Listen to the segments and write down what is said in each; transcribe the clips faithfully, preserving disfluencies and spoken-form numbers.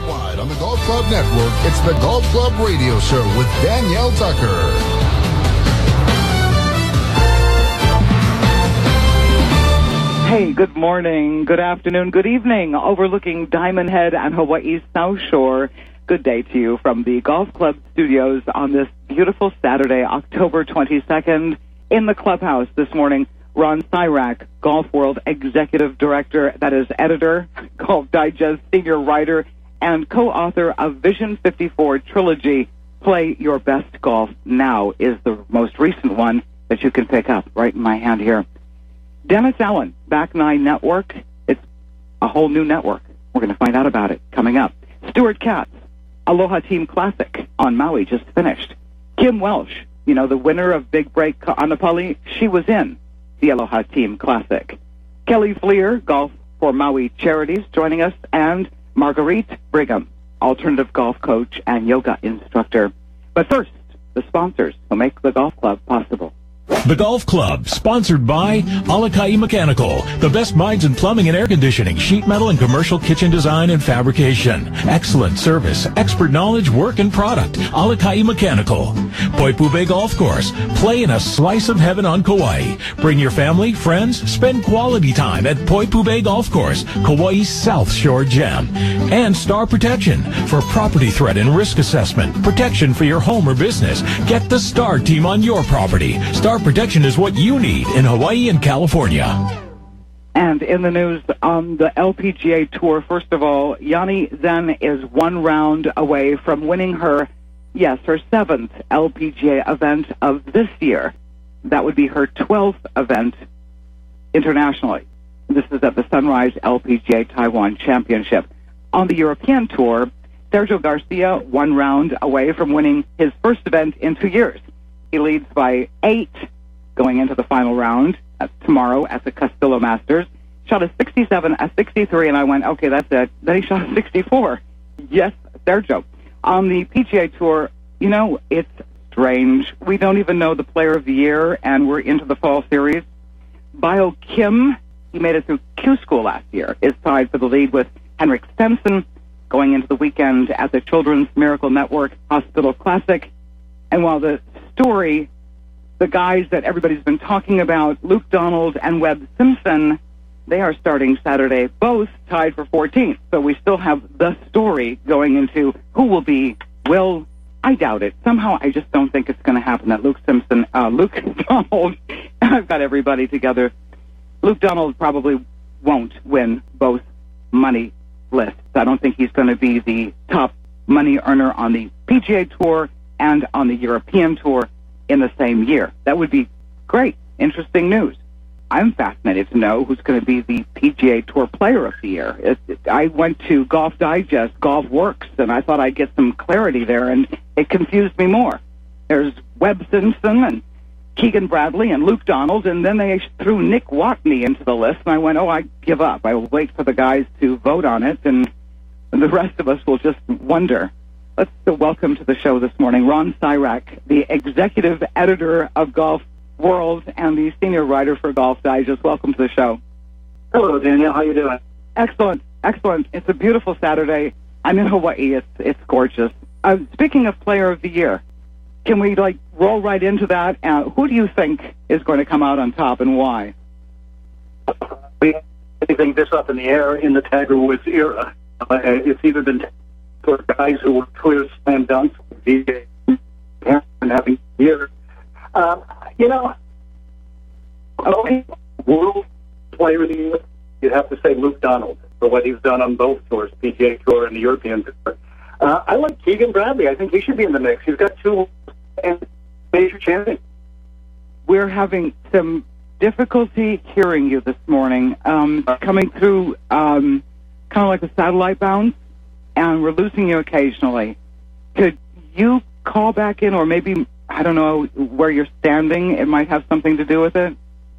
Statewide on the Golf Club Network, it's the Golf Club Radio Show with Danielle Tucker. Hey, good morning, good afternoon, good evening, overlooking Diamond Head and Hawaii's South Shore. Good day to you from the Golf Club studios on this beautiful Saturday, October twenty-second. In the clubhouse this morning, Ron Cyrak, Golf World Executive Director, that is editor, Golf Digest Senior Writer, and co-author of Vision fifty-four Trilogy. Play Your Best Golf Now is the most recent one that you can pick up right in my hand here. Dennis Allen, Back Nine Network. It's a whole new network. We're going to find out about it coming up. Stuart Katz, Aloha Team Classic on Maui just finished. Kim Welsh, you know, the winner of Big Break Ka'anapali, she was in the Aloha Team Classic. Kelly Fleer, Golf for Maui Charities, joining us, and Marguerite Brigham, alternative golf coach and yoga instructor. But first, the sponsors who make the Golf Club possible. The Golf Club, sponsored by Alakai Mechanical, the best minds in plumbing and air conditioning, sheet metal and commercial kitchen design and fabrication. Excellent service, expert knowledge, work and product. Alakai Mechanical. Poipube Golf Course, play in a slice of heaven on Kauai. Bring your family, friends, spend quality time at Poipube Golf Course, Kauai's South Shore Gem. And Star Protection, for property threat and risk assessment, protection for your home or business. Get the Star Team on your property. Star Protection is what you need in Hawaii and California. And in the news on the L P G A Tour, first of all, Yani Zheng is one round away from winning her, yes, her seventh L P G A event of this year. That would be her twelfth event internationally. This is at the Sunrise L P G A Taiwan Championship. On the European Tour, Sergio Garcia, one round away from winning his first event in two years. He leads by eight going into the final round. That's tomorrow at the Castillo Masters. Shot a sixty-seven, a sixty-three, and I went, okay, that's it. Then he shot a sixty-four. Yes, Sergio. On the P G A Tour, you know, it's strange. We don't even know the player of the year, and we're into the fall series. Bio Kim, he made it through Q School last year, is tied for the lead with Henrik Stenson going into the weekend at the Children's Miracle Network Hospital Classic. And while the story, the guys that everybody's been talking about, Luke Donald and Webb Simpson, they are starting Saturday, both tied for fourteenth. So we still have the story going into who will be, will, I doubt it. Somehow I just don't think it's going to happen that Luke Simpson, uh, Luke Donald, I've got everybody together. Luke Donald probably won't win both money lists. I don't think he's going to be the top money earner on the P G A Tour and on the European Tour in the same year. That would be great, interesting news. I'm fascinated to know who's going to be the P G A Tour Player of the Year. It, it, I went to Golf Digest, Golf Works, and I thought I'd get some clarity there, and it confused me more. There's Webb Simpson and Keegan Bradley and Luke Donald, and then they threw Nick Watney into the list, and I went, oh, I give up. I will wait for the guys to vote on it, and the rest of us will just wonder. Let's welcome to the show this morning Ron Cyrak, the executive editor of Golf World and the senior writer for Golf Digest. Welcome to the show. Hello, Danielle. How you doing? Excellent, excellent. It's a beautiful Saturday. I'm in Hawaii. It's it's gorgeous. Uh, speaking of Player of the Year, can we like roll right into that? Uh, who do you think is going to come out on top, and why? We think this up in the air in the Tiger Woods era. Uh, it's either been for guys who were clear slam dunks, D J and having years. Um, you know, okay, world player of the year, you'd have to say Luke Donald for what he's done on both tours, P G A Tour and the European Tour. Uh, I like Keegan Bradley. I think he should be in the mix. He's got two major champions. We're having some difficulty hearing you this morning, um, coming through um, kind of like a satellite bounce, and we're losing you occasionally. Could you call back in, or maybe, I don't know, where you're standing? It might have something to do with it.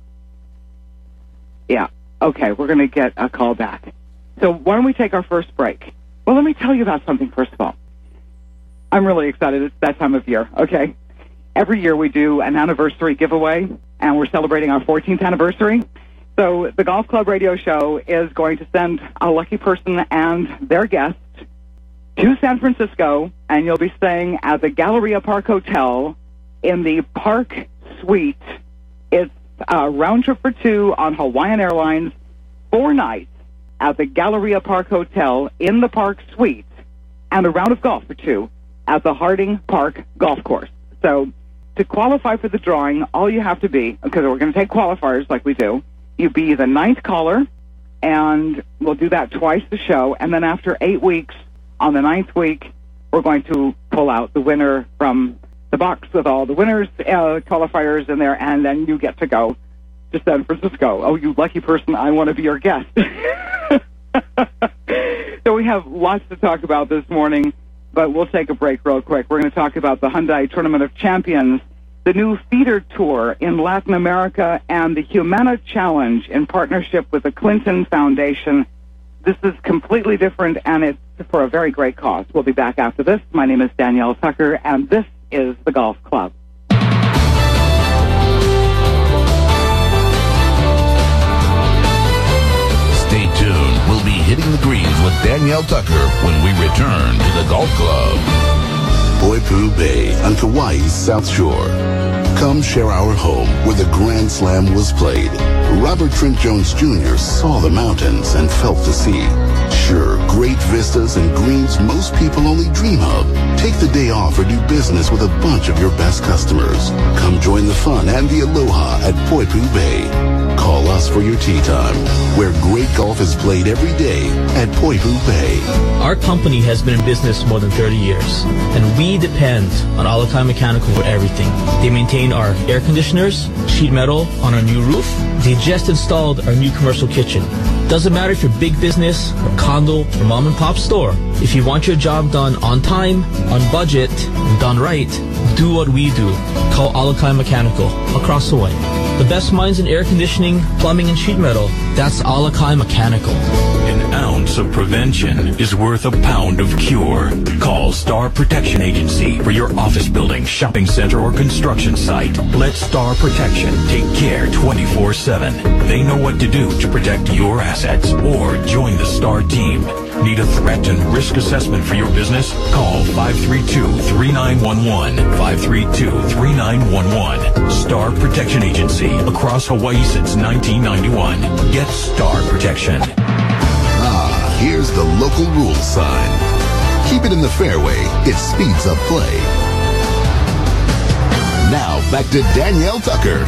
Yeah. Okay, we're going to get a call back. So why don't we take our first break? Well, let me tell you about something, first of all. I'm really excited. It's that time of year, okay? Every year we do an anniversary giveaway, and we're celebrating our fourteenth anniversary. So the Golf Club Radio Show is going to send a lucky person and their guest to San Francisco, and you'll be staying at the Galleria Park Hotel in the Park Suite. It's a round trip for two on Hawaiian Airlines, four nights at the Galleria Park Hotel in the Park Suite, and a round of golf for two at the Harding Park Golf Course. So to qualify for the drawing, all you have to be, because we're going to take qualifiers like we do, you be the ninth caller, and we'll do that twice the show, and then after eight weeks, on the ninth week, we're going to pull out the winner from the box with all the winners, uh, qualifiers in there, and then you get to go to San Francisco. Oh, you lucky person, I want to be your guest. So we have lots to talk about this morning, but we'll take a break real quick. We're going to talk about the Hyundai Tournament of Champions, the new feeder tour in Latin America, and the Humana Challenge in partnership with the Clinton Foundation. This is completely different, and it's for a very great cause. We'll be back after this. My name is Danielle Tucker, and this is the Golf Club. Stay tuned. We'll be hitting the greens with Danielle Tucker when we return to the Golf Club. Poipu Bay on Kauai's South Shore. Come share our home where the Grand Slam was played. Robert Trent Jones Junior saw the mountains and felt the sea. Sure, great vistas and greens most people only dream of. Take the day off or do business with a bunch of your best customers. Come join the fun and the aloha at Poipu Bay. Call us for your tee time, where great golf is played every day at Poipu Bay. Our company has been in business more than thirty years, and we depend on Alakai Mechanical for everything. They maintain our air conditioners, sheet metal on our new roof. They just installed our new commercial kitchen. Doesn't matter if you're big business or condo or mom and pop store. If you want your job done on time, on budget, and done right, do what we do. Call Alakai Mechanical across Hawaii. The best minds in air conditioning, plumbing, and sheet metal. That's Alakai Mechanical. An ounce of prevention is worth a pound of cure. Call Star Protection Agency for your office building, shopping center, or construction site. Let Star Protection take care twenty-four seven. They know what to do to protect your assets, or join the Star team. Need a threat and risk assessment for your business? Call five three two, three nine one one, five three two, three nine one one. Star Protection Agency, across Hawaii since nineteen ninety-one. Get Star Protection. Ah, here's the local rules sign. Keep it in the fairway. It speeds up play. Now, back to Danielle Tucker.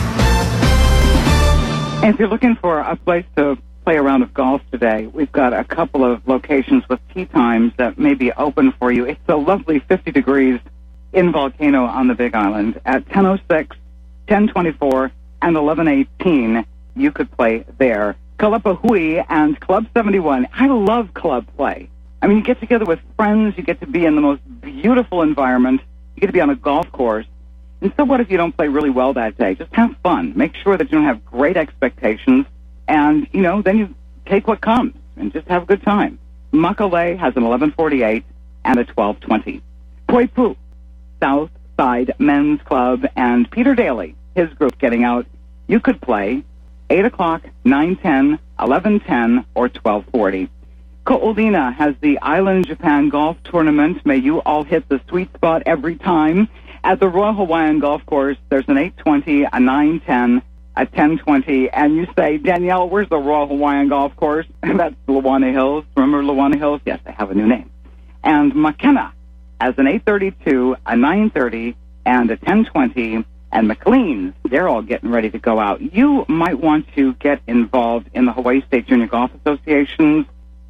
If you're looking for a place to play a round of golf today, we've got a couple of locations with tee times that may be open for you. It's a lovely fifty degrees in Volcano on the Big Island. At ten oh six, ten twenty-four, and eleven eighteen, you could play there. Kalapahui and Club seventy-one. I love club play. I mean, you get together with friends, you get to be in the most beautiful environment, you get to be on a golf course. And so what if you don't play really well that day? Just have fun. Make sure that you don't have great expectations. And, you know, then you take what comes and just have a good time. Makale has an eleven forty-eight and a twelve twenty. Poipu, South Side Men's Club, and Peter Daly, his group getting out. You could play eight o'clock, nine ten, eleven ten, or twelve forty. Ko'olina has the Island Japan Golf Tournament. May you all hit the sweet spot every time. At the Royal Hawaiian Golf Course, there's an eight twenty, a nine ten, a ten twenty, and you say, Danielle, where's the Royal Hawaiian Golf Course? And that's Lawana Hills. Remember Lawana Hills? Yes, they have a new name. And Makena has an eight thirty-two, a nine thirty, and a ten twenty, and McLean's, they're all getting ready to go out. You might want to get involved in the Hawaii State Junior Golf Association's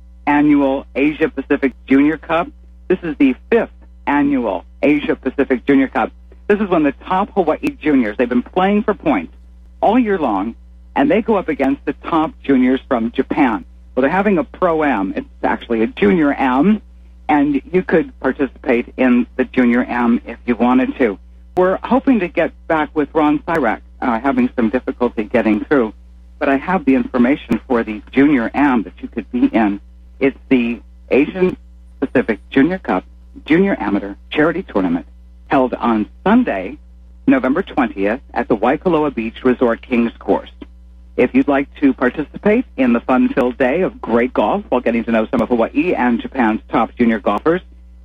annual Asia Pacific Junior Cup. This is the fifth annual Asia Pacific Junior Cup. This is when the top Hawaii juniors, they've been playing for points all year long, and they go up against the top juniors from Japan. Well, they're having a Pro-Am. It's actually a Junior Am, and you could participate in the Junior Am if you wanted to. We're hoping to get back with Ron Cyrack, uh, having some difficulty getting through, but I have the information for the Junior Am that you could be in. It's the Asian Pacific Junior Cup Junior Amateur Charity Tournament held on Sunday, November twentieth at the Waikoloa Beach Resort Kings Course. If you'd like to participate in the fun-filled day of great golf while getting to know some of Hawaii and Japan's top junior golfers,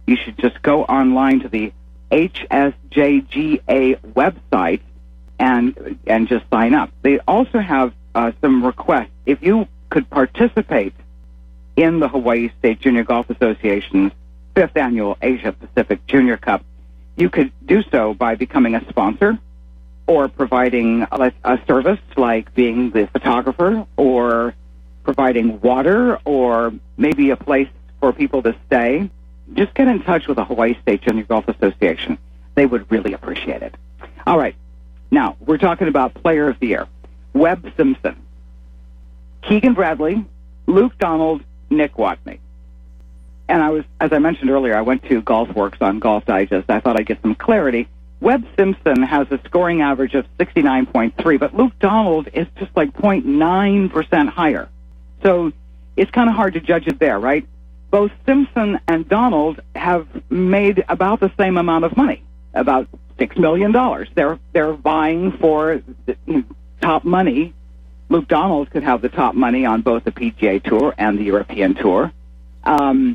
you should just go online to the H S J G A website and and just sign up. They also have uh, some requests. If you could participate in the Hawaii State Junior Golf Association's fifth annual Asia Pacific Junior Cup, you could do so by becoming a sponsor or providing a, a service like being the photographer or providing water or maybe a place for people to stay. Just get in touch with the Hawaii State Junior Golf Association. They would really appreciate it. All right. Now, we're talking about Player of the Year. Webb Simpson, Keegan Bradley, Luke Donald, Nick Watney. And I was, as I mentioned earlier, I went to GolfWorks on Golf Digest. I thought I'd get some clarity. Webb Simpson has a scoring average of sixty-nine point three, but Luke Donald is just like zero point nine percent higher. So it's kind of hard to judge it there, right? Both Simpson and Donald have made about the same amount of money, about six million dollars. They're, they're vying for the top money. Luke Donald could have the top money on both the P G A Tour and the European Tour. Um,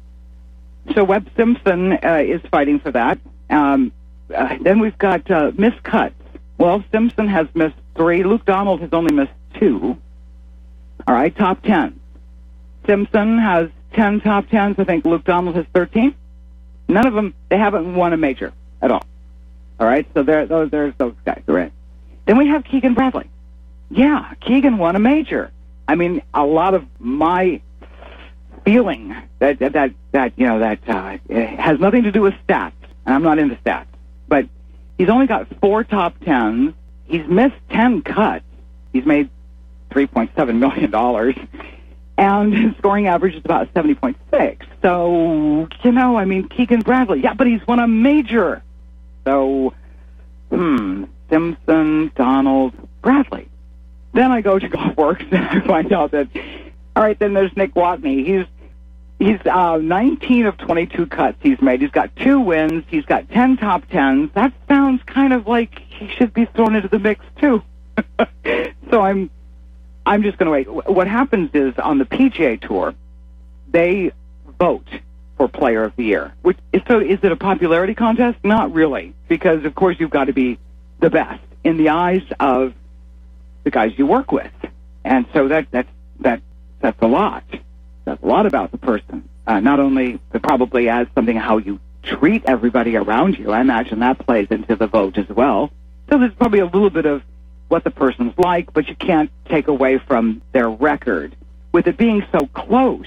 so Webb Simpson uh, is fighting for that. Um, uh, then we've got uh, missed cuts. Well, Simpson has missed three. Luke Donald has only missed two. All right, top ten. Simpson has ten top tens. I think Luke Donald has thirteen. None of them, they haven't won a major at all. All right, so there, those, there's those guys. Right. Then we have Keegan Bradley. Yeah, Keegan won a major. I mean, a lot of my feeling that that that you know that uh, it has nothing to do with stats, and I'm not into stats. But he's only got four top tens. He's missed ten cuts. He's made three point seven million dollars, and his scoring average is about seventy point six. So you know, I mean, Keegan Bradley. Yeah, but he's won a major. So, hmm, Simpson, Donald, Bradley. Then I go to GolfWorks and I find out that, all right, then there's Nick Watney. He's he's uh, nineteen of twenty-two cuts he's made. He's got two wins. He's got ten top tens. That sounds kind of like he should be thrown into the mix too. So I'm I'm just going to wait. What happens is on the P G A Tour, they vote for Player of the Year. Which so is it a popularity contest? Not really, because of course you've got to be the best in the eyes of the guys you work with, and so that that's that that's a lot. That's a lot about the person. Uh, not only, but probably as something how you treat everybody around you. I imagine that plays into the vote as well. So there's probably a little bit of what the person's like, but you can't take away from their record. With it being so close,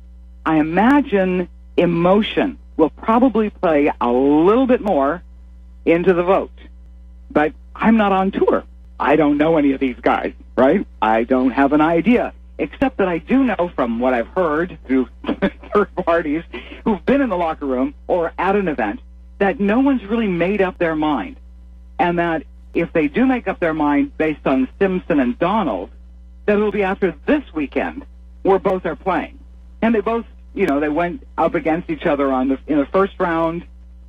I imagine emotion will probably play a little bit more into the vote. But I'm not on tour. I don't know any of these guys, right? I don't have an idea, except that I do know from what I've heard through third parties who've been in the locker room or at an event that no one's really made up their mind. And that if they do make up their mind based on Simpson and Donald, that it'll be after this weekend where both are playing. And they both, you know, they went up against each other on the in the first round,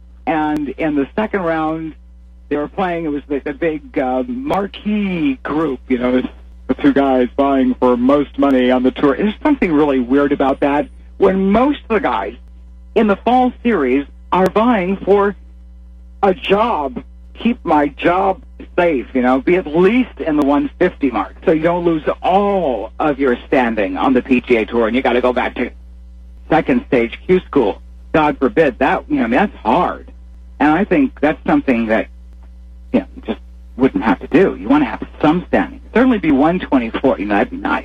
and in the second round, they were playing, it was the, the big uh, marquee group, you know, the two guys vying for most money on the tour. There's something really weird about that when most of the guys in the fall series are vying for a job. Keep my job safe, you know, be at least in the one fifty mark so you don't lose all of your standing on the P G A Tour and you got to go back to second stage Q school. God forbid that, you know, I mean, that's hard. And I think that's something that you know, you just wouldn't have to do. You want to have some standing. Certainly be one twenty-four. You know, that'd be nice.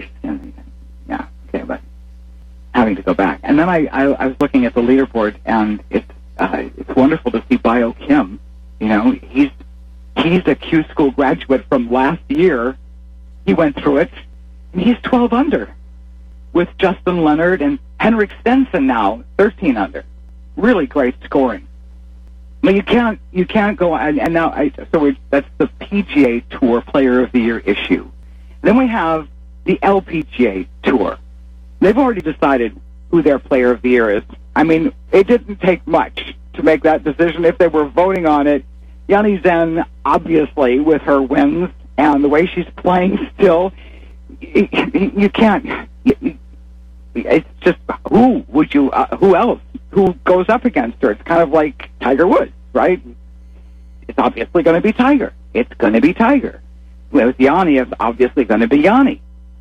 Yeah, okay, but having to go back. And then I, I, I was looking at the leaderboard, and it's uh, it's wonderful to see Bio Kim. You know, he's he's a Q school graduate from last year. He went through it, and he's twelve under, with Justin Leonard and Henrik Stenson now thirteen under. Really great scoring. But you can't you can't go and, and now I, so we, that's the P G A Tour Player of the Year issue. Then we have the L P G A Tour. They've already decided who their Player of the Year is. I mean, it didn't take much to make that decision. If they were voting on it, Yani Zheng, obviously, with her wins and the way she's playing still, you, you can't. You, it's just, who would you, uh, who else? Who goes up against her? It's kind of like Tiger Woods, right? It's obviously going to be Tiger. It's going to be Tiger. With Yanni, it's obviously going to be Yanni.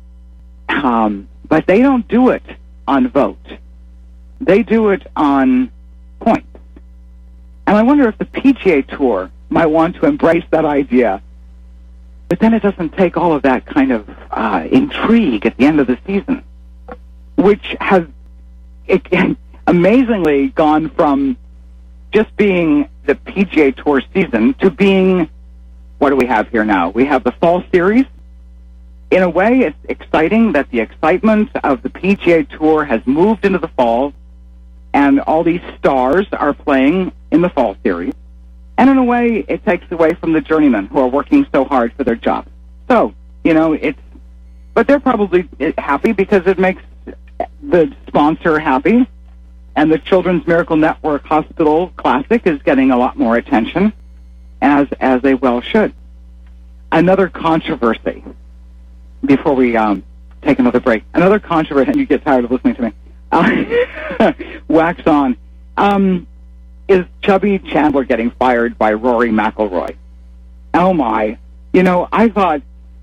Um, but they don't do it on vote. They do it on points. And I wonder if the P G A Tour might want to embrace that idea. But then it doesn't take all of that kind of uh, intrigue at the end of the season, which has it, amazingly gone from just being the P G A Tour season to being, what do we have here now? We have the fall series. In a way, it's exciting that the excitement of the P G A Tour has moved into the fall, and all these stars are playing in the fall series. And in a way, it takes away from the journeymen who are working so hard for their jobs. So, you know, it's, but they're probably happy because it makes the sponsor happy. And the Children's Miracle Network Hospital Classic is getting a lot more attention, as as they well should. Another controversy, before we um, take another break, another controversy, and you get tired of listening to me, uh, wax on, um, is Chubby Chandler getting fired by Rory McIlroy. Oh my. You know, I thought,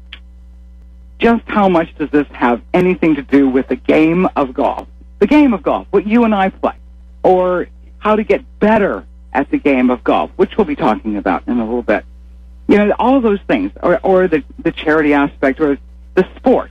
just how much does this have anything to do with the game of golf? The game of golf, what you and I play, or how to get better at the game of golf, which we'll be talking about in a little bit. You know, all of those things, or, or the, the charity aspect, or the sport.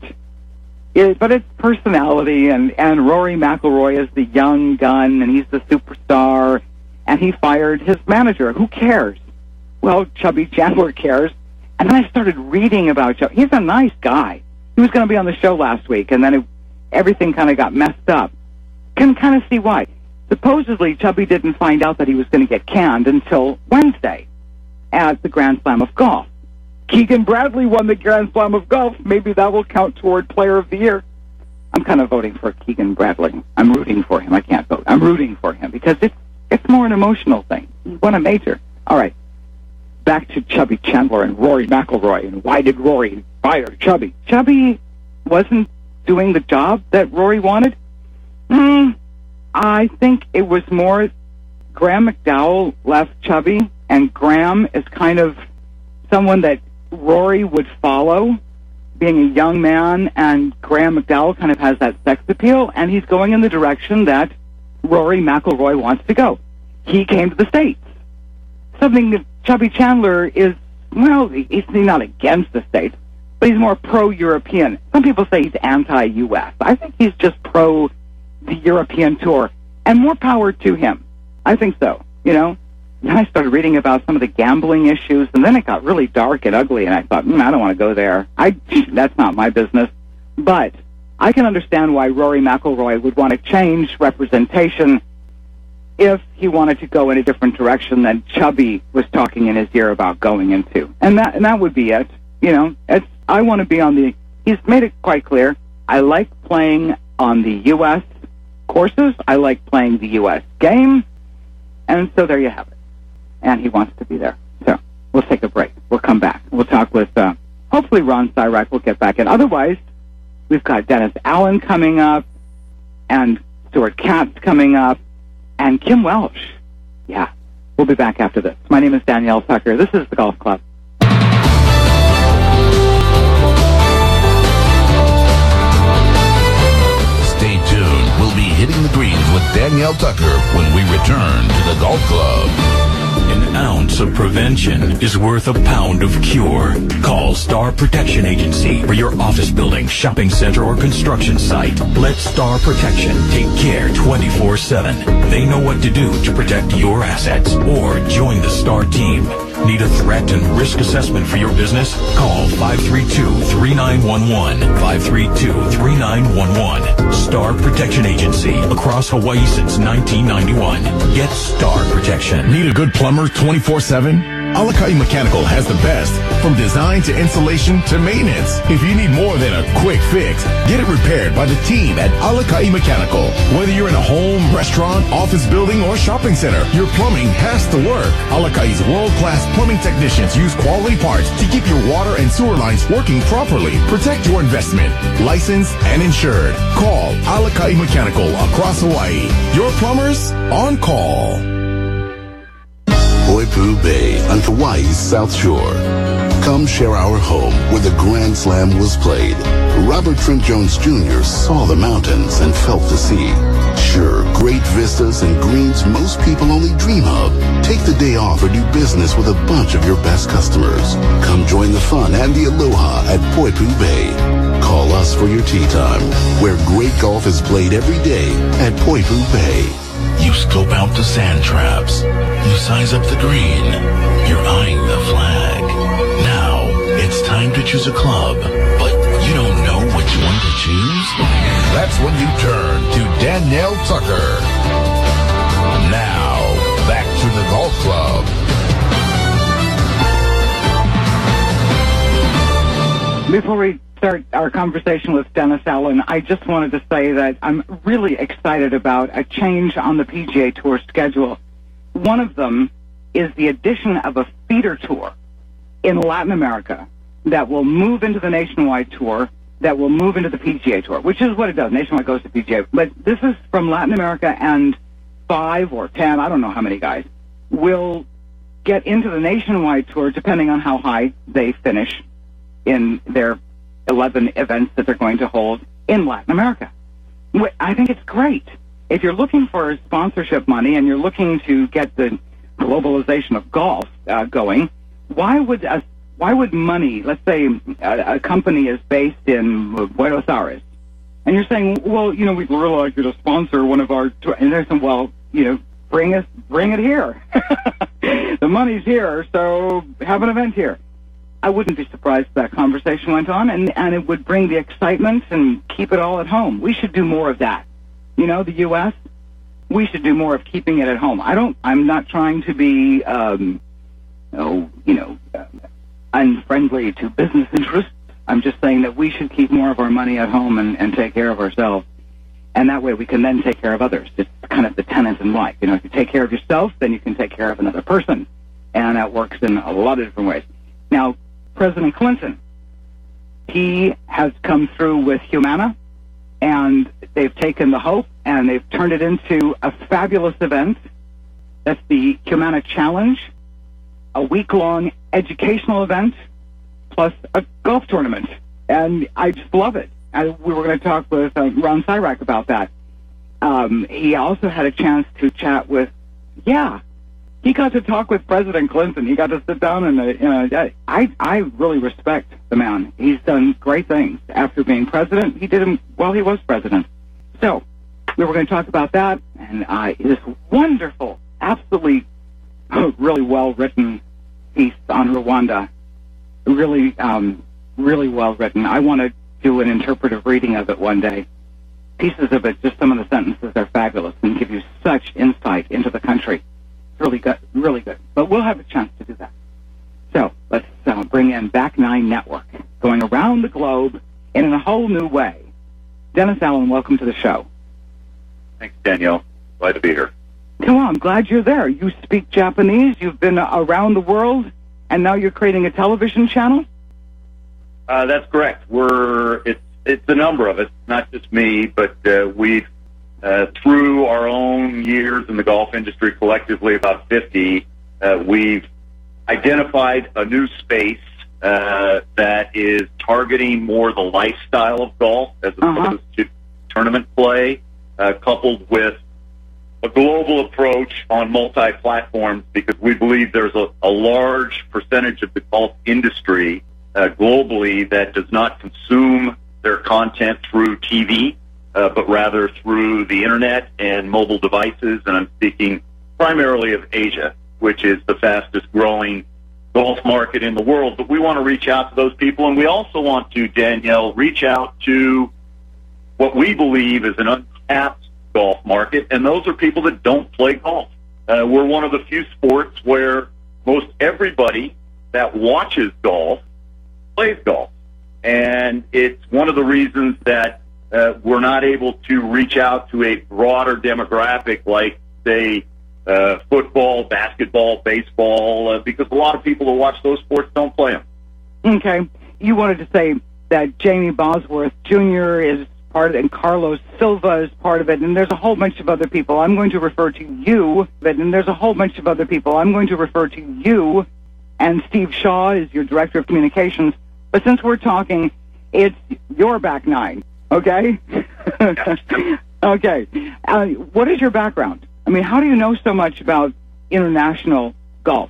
It, but it's personality, and, and Rory McIlroy is the young gun, and he's the superstar, and he fired his manager. Who cares? Well, Chubby Chandler cares. And then I started reading about Chubby. He's a nice guy. He was going to be on the show last week, and then it, everything kind of got messed up. Can kind of see why. Supposedly, Chubby didn't find out that he was going to get canned until Wednesday at the Grand Slam of Golf. Keegan Bradley won the Grand Slam of Golf. Maybe that will count toward Player of the Year. I'm kind of voting for Keegan Bradley. I'm rooting for him. I can't vote. I'm rooting for him because it's it's more an emotional thing. He won a major. All right. Back to Chubby Chandler and Rory McIlroy. And why did Rory fire Chubby? Chubby wasn't doing the job that Rory wanted. Mm, I think it was more Graham McDowell left Chubby, and Graham is kind of someone that Rory would follow, being a young man, and Graham McDowell kind of has that sex appeal, and he's going in the direction that Rory McIlroy wants to go. He came to the States. Something that Chubby Chandler is, well, he's not against the States, but he's more pro-European. Some people say he's anti-U S. I think he's just pro the European tour, and more power to him. I think so, you know. Then I started reading about some of the gambling issues, and then it got really dark and ugly, and I thought, mm, I don't want to go there. I that's not my business. But I can understand why Rory McIlroy would want to change representation if he wanted to go in a different direction than Chubby was talking in his ear about going into. And that and that would be it. You know, it's, I want to be on the, he's made it quite clear, I like playing on the U S courses, I like playing the U S game, and so there you have it. And he wants to be there. So we'll take a break. We'll come back. We'll talk with, uh, hopefully Ron Cyrack will get back in. Otherwise, we've got Dennis Allen coming up, and Stuart Katz coming up, and Kim Welsh. Yeah, we'll be back after this. My name is Danielle Tucker. This is the Golf Club. Stay tuned. We'll be hitting the greens with Danielle Tucker when we return to the Golf Club. An ounce of prevention is worth a pound of cure. Call Star Protection Agency for your office building, shopping center, or construction site. Let Star Protection take care twenty-four seven. They know what to do to protect your assets. Or join the Star team. Need a threat and risk assessment for your business? Call five three two, three nine one one. five three two, three nine one one. Star Protection Agency. Across Hawaii since nineteen ninety-one. Get Star Protection. Need a good plumber twenty-four seven? Alakai Mechanical has the best, from design to installation to maintenance. If you need more than a quick fix, get it repaired by the team at Alakai Mechanical. Whether you're in a home, restaurant, office building, or shopping center, your plumbing has to work. Alakai's world-class plumbing technicians use quality parts to keep your water and sewer lines working properly. Protect your investment. Licensed and insured. Call Alakai Mechanical across Hawaii. Your plumbers on call. Poipu Bay on Kauai's South Shore. Come share our home where the Grand Slam was played. Robert Trent Jones Junior saw the mountains and felt the sea. Sure, great vistas and greens most people only dream of. Take the day off or do business with a bunch of your best customers. Come join the fun and the aloha at Poipu Bay. Call us for your tea time, where great golf is played every day at Poipu Bay. You scope out the sand traps. You size up the green. You're eyeing the flag. Now, it's time to choose a club, but you don't know which one to choose? That's when you turn to Danielle Tucker. Now, back to the golf club. Before we start our conversation with Dennis Allen, I just wanted to say that I'm really excited about a change on the P G A Tour schedule. One of them is the addition of a feeder tour in Latin America that will move into the Nationwide Tour, that will move into the P G A Tour, which is what it does. Nationwide goes to P G A. But this is from Latin America, and five or ten, I don't know how many guys, will get into the Nationwide Tour depending on how high they finish in their eleven events that they're going to hold in Latin America. I think it's great. If you're looking for sponsorship money and you're looking to get the globalization of golf uh, going, why would a, why would money, let's say a, a company is based in Buenos Aires, and you're saying, well, you know, we'd really like you to sponsor one of our tour, and they're saying, well, you know, bring us, bring it here. The money's here, so have an event here. I wouldn't be surprised if that conversation went on, and, and it would bring the excitement and keep it all at home. We should do more of that. You know, the U S, we should do more of keeping it at home. I don't, I'm not trying to be, um, oh, you know, uh, unfriendly to business interests. I'm just saying that we should keep more of our money at home and, and take care of ourselves. And that way we can then take care of others. It's kind of the tenet in life. You know, if you take care of yourself, then you can take care of another person. And that works in a lot of different ways. Now, President Clinton, he has come through with Humana, and they've taken the hope and they've turned it into a fabulous event. That's the Humana Challenge, a week-long educational event, plus a golf tournament. And I just love it. I, we were going to talk with uh, Ron Cyrack about that. Um, he also had a chance to chat with, yeah, he got to talk with President Clinton. He got to sit down and, uh, uh, I, I really respect the man. He's done great things after being president. He did them while he was president. So we were going to talk about that, and uh, this wonderful, absolutely, really well-written piece on Rwanda. Really, um, really well-written. I want to do an interpretive reading of it one day. Pieces of it, just some of the sentences are fabulous and give you such insight into the country. Really good, really good. But we'll have a chance to do that. So let's uh, bring in Back Nine Network, going around the globe and in a whole new way. Dennis Allen, welcome to the show. Thanks, Danielle. Glad to be here. Come on, I'm glad you're there. You speak Japanese. You've been around the world, and now you're creating a television channel? Uh, that's correct. We're it's it's a number of us, not just me, but uh, we've uh, through our own years in the golf industry, collectively about fifty, uh, we've identified a new space uh, that is targeting more the lifestyle of golf as opposed uh-huh. to tournament play, uh, coupled with a global approach on multi-platforms, because we believe there's a, a large percentage of the golf industry uh, globally that does not consume their content through T V, uh, but rather through the internet and mobile devices. And I'm speaking primarily of Asia, which is the fastest growing golf market in the world. But we want to reach out to those people, and we also want to, Danielle, reach out to what we believe is an untapped golf market, and those are people that don't play golf. Uh, we're one of the few sports where most everybody that watches golf plays golf. And it's one of the reasons that uh, we're not able to reach out to a broader demographic like, say, uh, football, basketball, baseball, uh, because a lot of people who watch those sports don't play them. Okay. You wanted to say that Jamie Bosworth Junior is part of it, and Carlos Silva is part of it, and there's a whole bunch of other people. I'm going to refer to you, and there's a whole bunch of other people. I'm going to refer to you, and Steve Shaw is your Director of Communications. But since we're talking, it's your back nine, okay? Okay. Uh, what is your background? I mean, how do you know so much about international golf?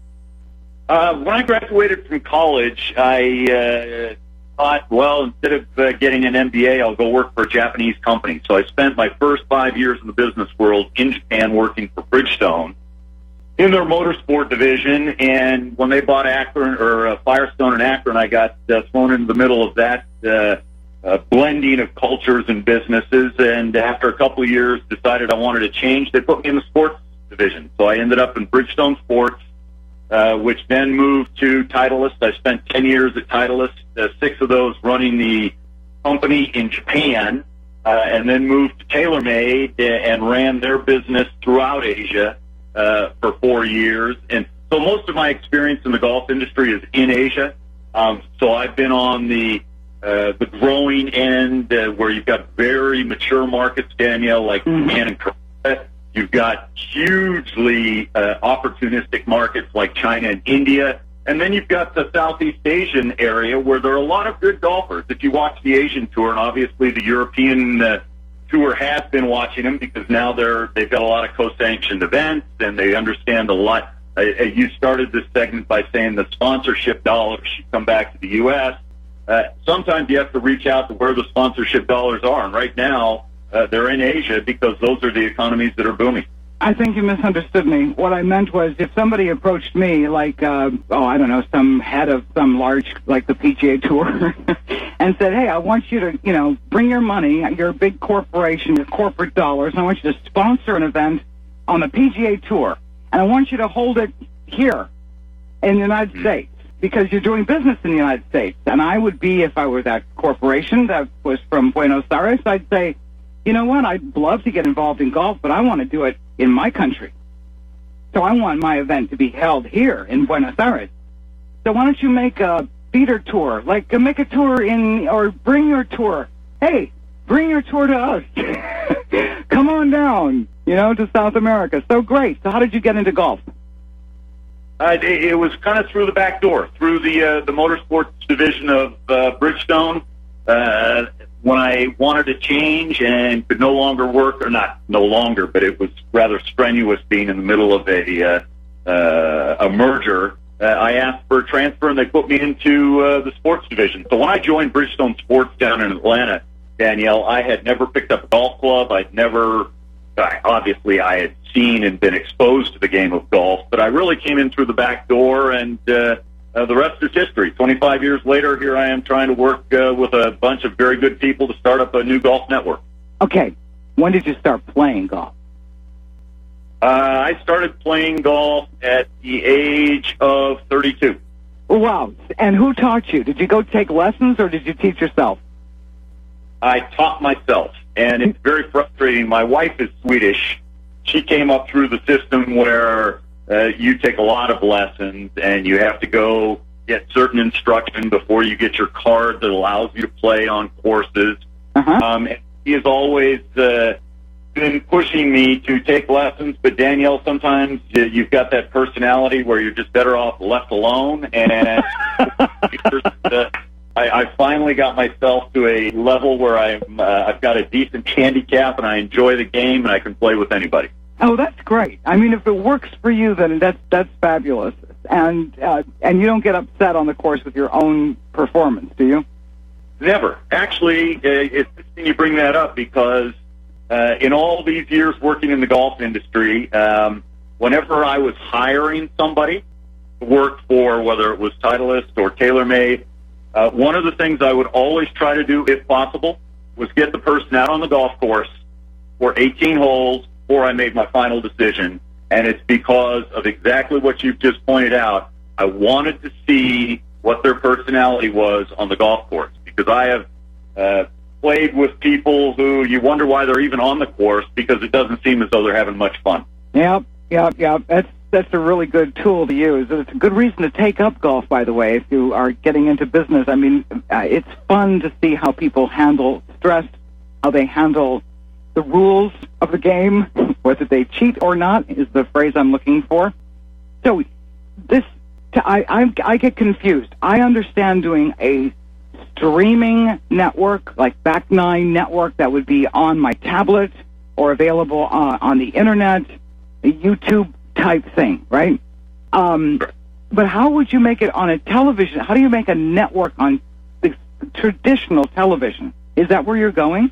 Uh, when I graduated from college, I uh, thought, well, instead of uh, getting an M B A, I'll go work for a Japanese company. So I spent my first five years in the business world in Japan working for Bridgestone in their motorsport division. And when they bought Akron or uh, Firestone and Akron, I got uh, thrown into the middle of that uh, uh, blending of cultures and businesses. And after a couple of years, decided I wanted to change. They put me in the sports division. So I ended up in Bridgestone Sports. Uh, which then moved to Titleist. I spent ten years at Titleist, uh, six of those running the company in Japan, uh, and then moved to TaylorMade and ran their business throughout Asia uh, for four years. And so most of my experience in the golf industry is in Asia. Um, so I've been on the uh, the growing end uh, where you've got very mature markets, Danielle, like Mm-hmm. Japan and Korea. You've got hugely uh, opportunistic markets like China and India. And then you've got the Southeast Asian area where there are a lot of good golfers. If you watch the Asian Tour, and obviously the European uh, Tour has been watching them because now they're, they've got a lot of co-sanctioned events and they understand a lot. Uh, you started this segment by saying the sponsorship dollars should come back to the U S. Uh, sometimes you have to reach out to where the sponsorship dollars are. And right now, Uh, they're in Asia because those are the economies that are booming. I think you misunderstood me. What I meant was if somebody approached me, like, uh, oh, I don't know, some head of some large, like the P G A Tour, and said, hey, I want you to, you know, bring your money, you're a big corporation, your corporate dollars, and I want you to sponsor an event on the P G A Tour, and I want you to hold it here in the United mm-hmm. States because you're doing business in the United States. And I would be, if I were that corporation that was from Buenos Aires, I'd say, you know what, I'd love to get involved in golf, but I want to do it in my country. So I want my event to be held here in Buenos Aires. So why don't you make a feeder tour, like uh, make a tour in, or bring your tour. Hey, bring your tour to us. Come on down, you know, to South America. So great. So how did you get into golf? Uh, it, it was kind of through the back door, through the uh, the motorsports division of uh, Bridgestone. Uh, when I wanted to change and could no longer work, or not no longer, but it was rather strenuous being in the middle of a uh, uh, a merger, uh, I asked for a transfer and they put me into uh, the sports division. So when I joined Bridgestone Sports down in Atlanta, Danielle, I had never picked up a golf club. I'd never, obviously I had seen and been exposed to the game of golf, but I really came in through the back door and uh, Uh, the rest is history. twenty-five years later, here I am trying to work uh, with a bunch of very good people to start up a new golf network. Okay. When did you start playing golf? Uh, I started playing golf at the age of thirty-two. Wow. And who taught you? Did you go take lessons or did you teach yourself? I taught myself, and it's very frustrating. My wife is Swedish. She came up through the system where Uh, you take a lot of lessons, and you have to go get certain instruction before you get your card that allows you to play on courses. Uh-huh. Um, and he has always uh, been pushing me to take lessons, but Danielle, sometimes uh, you've got that personality where you're just better off left alone. And uh, I, I finally got myself to a level where I'm, uh, I've got a decent handicap, and I enjoy the game, and I can play with anybody. Oh, that's great. I mean, if it works for you, then that's that's fabulous. And uh, and you don't get upset on the course with your own performance, do you? Never. Actually, uh, it's interesting you bring that up because uh, in all these years working in the golf industry, um, whenever I was hiring somebody to work for, whether it was Titleist or TaylorMade, uh, one of the things I would always try to do, if possible, was get the person out on the golf course for eighteen holes before I made my final decision and it's because of exactly what you've just pointed out. I wanted to see what their personality was on the golf course, because I have uh, played with people who you wonder why they're even on the course, because it doesn't seem as though they're having much fun. Yep, yep, yep. That's that's a really good tool to use. It's a good reason to take up golf, by the way, if you are getting into business. I mean, uh, it's fun to see how people handle stress, how they handle the rules of the game, whether they cheat or not is the phrase I'm looking for. So this, I, I, I get confused. I understand doing a streaming network, like Back Nine Network, that would be on my tablet or available uh, on the internet, a YouTube type thing, right? Um, but how would you make it on a television? How do you make a network on the traditional television? Is that where you're going?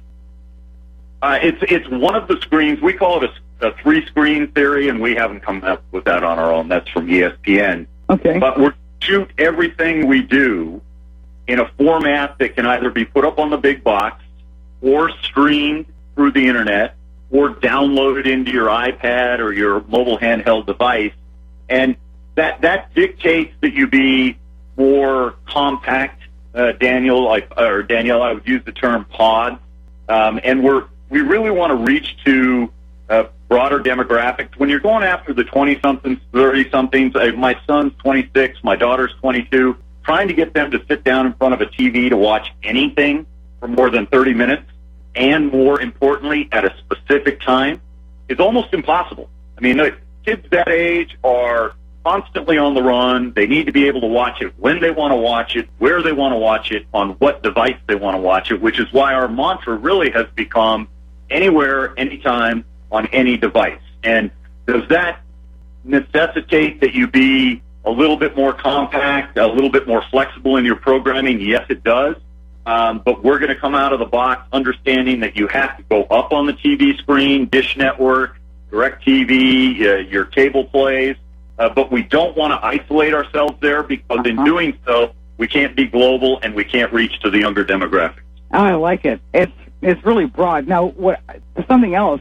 Uh, it's it's one of the screens. We call it a, a three-screen theory, and we haven't come up with that on our own. That's from E S P N. Okay. But we shoot everything we do in a format that can either be put up on the big box or streamed through the internet or downloaded into your iPad or your mobile handheld device. And that that dictates that you be more compact, uh, Daniel, like, or Danielle, I would use the term pod. Um, and we're we really want to reach to uh, broader demographics. When you're going after the twenty-somethings, thirty-somethings, uh, my son's twenty-six, my daughter's twenty-two, trying to get them to sit down in front of a T V to watch anything for more than thirty minutes, and more importantly, at a specific time, is almost impossible. I mean, the kids that age are constantly on the run. They need to be able to watch it when they want to watch it, where they want to watch it, on what device they want to watch it, which is why our mantra really has become anywhere, anytime, on any device. And does that necessitate that you be a little bit more compact, a little bit more flexible in your programming? Yes, it does. Um, but we're going to come out of the box understanding that you have to go up on the T V screen, Dish Network, DirecTV, uh, your cable plays. Uh, but we don't want to isolate ourselves there, because in doing so, we can't be global and we can't reach to the younger demographics. I like it. It's it's really broad. Now, what something else?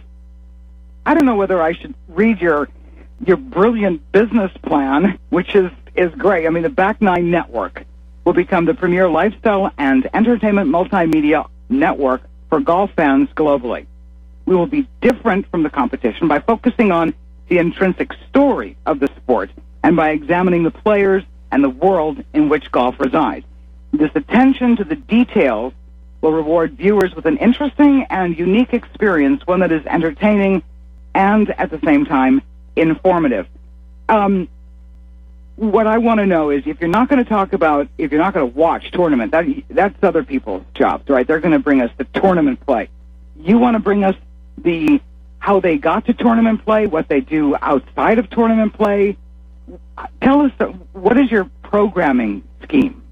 I don't know whether I should read your your brilliant business plan, which is is great. I mean, the Back Nine Network will become the premier lifestyle and entertainment multimedia network for golf fans globally. We will be different from the competition by focusing on the intrinsic story of the sport and by examining the players and the world in which golf resides. This attention to the details will reward viewers with an interesting and unique experience, one that is entertaining and, at the same time, informative. Um, what I want to know is, if you're not going to talk about, if you're not going to watch tournament, that, that's other people's jobs, right? They're going to bring us the tournament play. You want to bring us the how they got to tournament play, what they do outside of tournament play. Tell us, what is your programming scheme?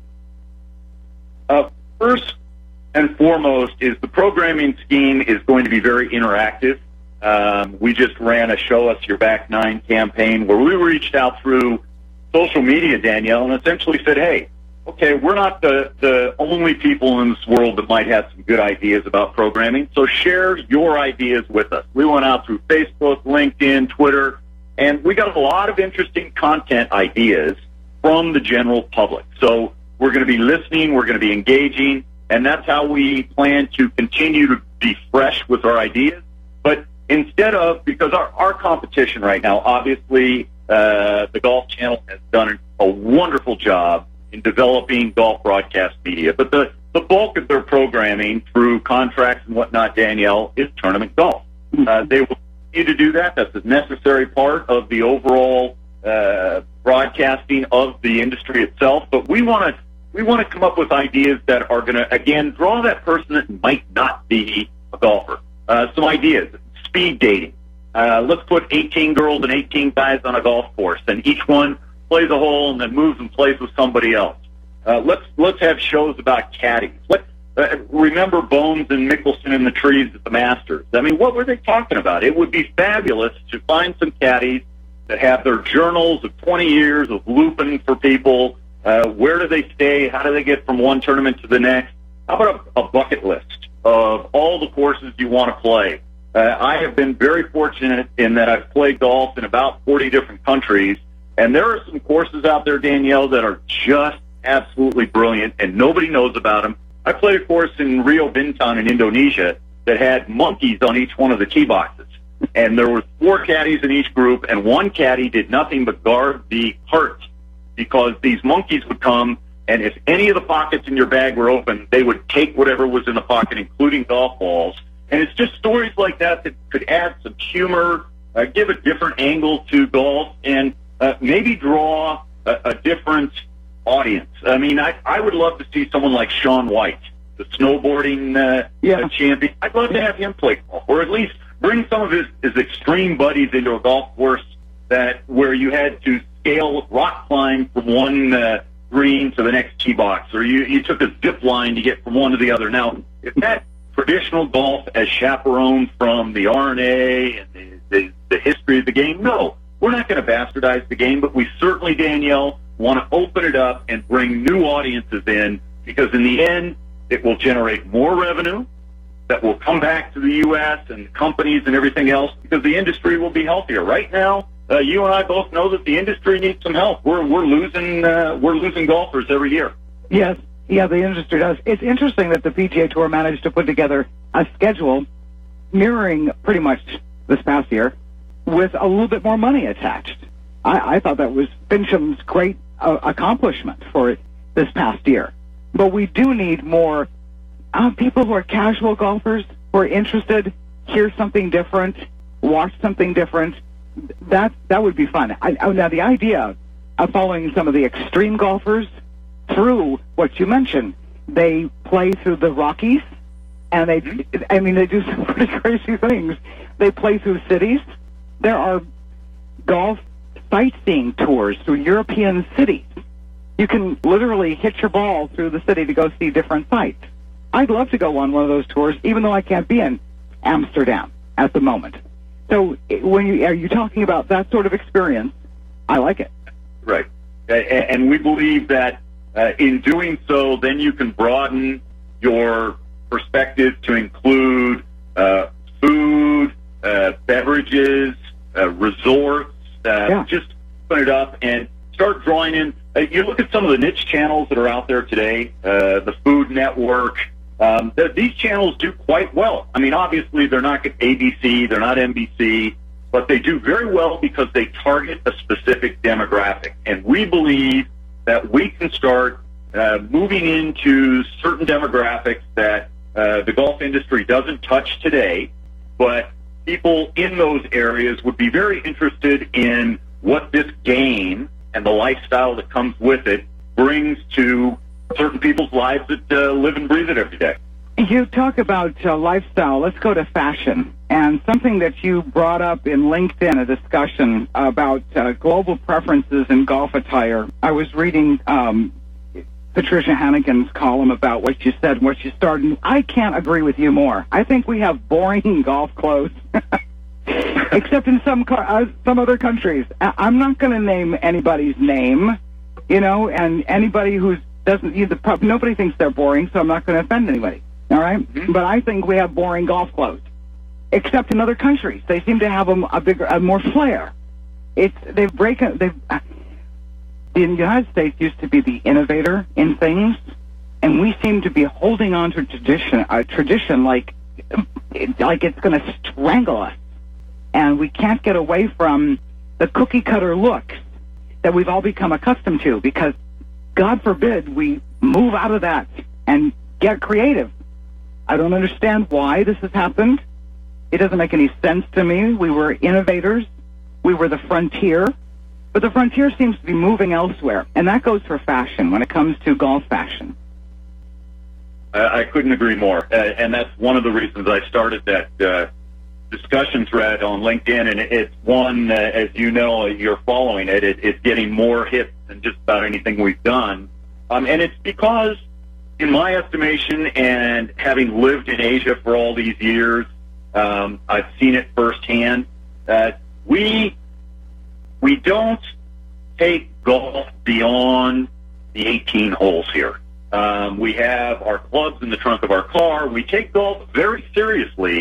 Uh, first and foremost is the programming scheme is going to be very interactive. Um, we just ran a Show Us Your Back Nine campaign where we reached out through social media, Danielle, and essentially said, hey, okay, we're not the, the only people in this world that might have some good ideas about programming, so share your ideas with us. We went out through Facebook, LinkedIn, Twitter, and we got a lot of interesting content ideas from the general public. So we're going to be listening, we're going to be engaging, and that's how we plan to continue to be fresh with our ideas. But instead of, because our, our competition right now, obviously, uh, the Golf Channel has done a wonderful job in developing golf broadcast media. But the, the bulk of their programming through contracts and whatnot, Danielle, is tournament golf. Uh, they will continue to do that. That's a necessary part of the overall uh, broadcasting of the industry itself. But we want to we want to come up with ideas that are going to, again, draw that person that might not be a golfer. Uh, some ideas. Speed dating. Uh, let's put eighteen girls and eighteen guys on a golf course, and each one plays a hole and then moves and plays with somebody else. Uh, let's let's have shows about caddies. Let, uh, remember Bones and Mickelson in the trees at the Masters. I mean, what were they talking about? It would be fabulous to find some caddies that have their journals of twenty years of looping for people. Uh, where do they stay? How do they get from one tournament to the next? How about a, a bucket list of all the courses you want to play? uh, I have been very fortunate in that I've played golf in about forty different countries, and there are some courses out there, Danielle, that are just absolutely brilliant, and nobody knows about them. I played a course in Rio Bintang in Indonesia that had monkeys on each one of the tee boxes, and there were four caddies in each group, and one caddy did nothing but guard the cart because these monkeys would come, and if any of the pockets in your bag were open, they would take whatever was in the pocket, including golf balls. And it's just stories like that that could add some humor, uh, give a different angle to golf, and uh, maybe draw a, a different audience. I mean, I, I would love to see someone like Shaun White, the snowboarding uh, yeah. uh, champion. I'd love to have him play golf, or at least bring some of his, his extreme buddies into a golf course that where you had to scale rock climb from one uh, green to the next tee box, or you, you took a zip line to get from one to the other. Now, if that traditional golf as chaperoned from the R N A and the, the, the history of the game, no, we're not going to bastardize the game, but we certainly, Danielle, want to open it up and bring new audiences in, because in the end, it will generate more revenue that will come back to the U S and companies and everything else, because the industry will be healthier. Right now, uh, you and I both know that the industry needs some help. We're we're losing uh, we're losing golfers every year. Yes, yeah, the industry does. It's interesting that the P G A Tour managed to put together a schedule mirroring pretty much this past year with a little bit more money attached. I, I thought that was Fincham's great uh, accomplishment for this past year. But we do need more uh, people who are casual golfers, who are interested, hear something different, watch something different. That that would be fun. I, I, now, the idea of following some of the extreme golfers through what you mentioned, they play through the Rockies, and they, I mean, they do some pretty crazy things. They play through cities. There are golf sightseeing tours through European cities. You can literally hit your ball through the city to go see different sites. I'd love to go on one of those tours, even though I can't be in Amsterdam at the moment. So when you are you talking about that sort of experience, I like it. Right. And we believe that uh, in doing so, then you can broaden your perspective to include uh, food, uh, beverages, uh, resorts, uh, yeah. just open it up and start drawing in. Uh, you look at some of the niche channels that are out there today, uh, the Food Network. Um, th- these channels do quite well. I mean, obviously, they're not A B C, they're not N B C, but they do very well because they target a specific demographic. And we believe that we can start uh, moving into certain demographics that uh, the golf industry doesn't touch today, but people in those areas would be very interested in what this game and the lifestyle that comes with it brings to certain people's lives that uh, live and breathe it every day. You talk about uh, lifestyle. Let's go to fashion. And something that you brought up in LinkedIn, a discussion about uh, global preferences in golf attire. I was reading um, Patricia Hannigan's column about what you said and what you started. I can't agree with you more. I think we have boring golf clothes, except in some uh, some other countries. I- I'm not going to name anybody's name, you know, and anybody who's doesn't either. Nobody thinks they're boring, so I'm not going to offend anybody. All right, mm-hmm. But I think we have boring golf clothes, except in other countries. They seem to have a, a bigger, a more flair. It's they've breaken. They've the United States used to be the innovator in things, and we seem to be holding on to tradition, a tradition like like it's going to strangle us, and we can't get away from the cookie cutter looks that we've all become accustomed to, because God forbid we move out of that and get creative. I don't understand why this has happened. It doesn't make any sense to me. We were innovators. We were the frontier. But the frontier seems to be moving elsewhere. And that goes for fashion when it comes to golf fashion. Uh, I couldn't agree more. Uh, and that's one of the reasons I started that uh, discussion thread on LinkedIn. And it's one, uh, as you know, you're following it. it. It's getting more hits than just about anything we've done. Um, and it's because, in my estimation, and having lived in Asia for all these years, um, I've seen it firsthand, that we we don't take golf beyond the eighteen holes here. Um, we have our clubs in the trunk of our car. We take golf very seriously,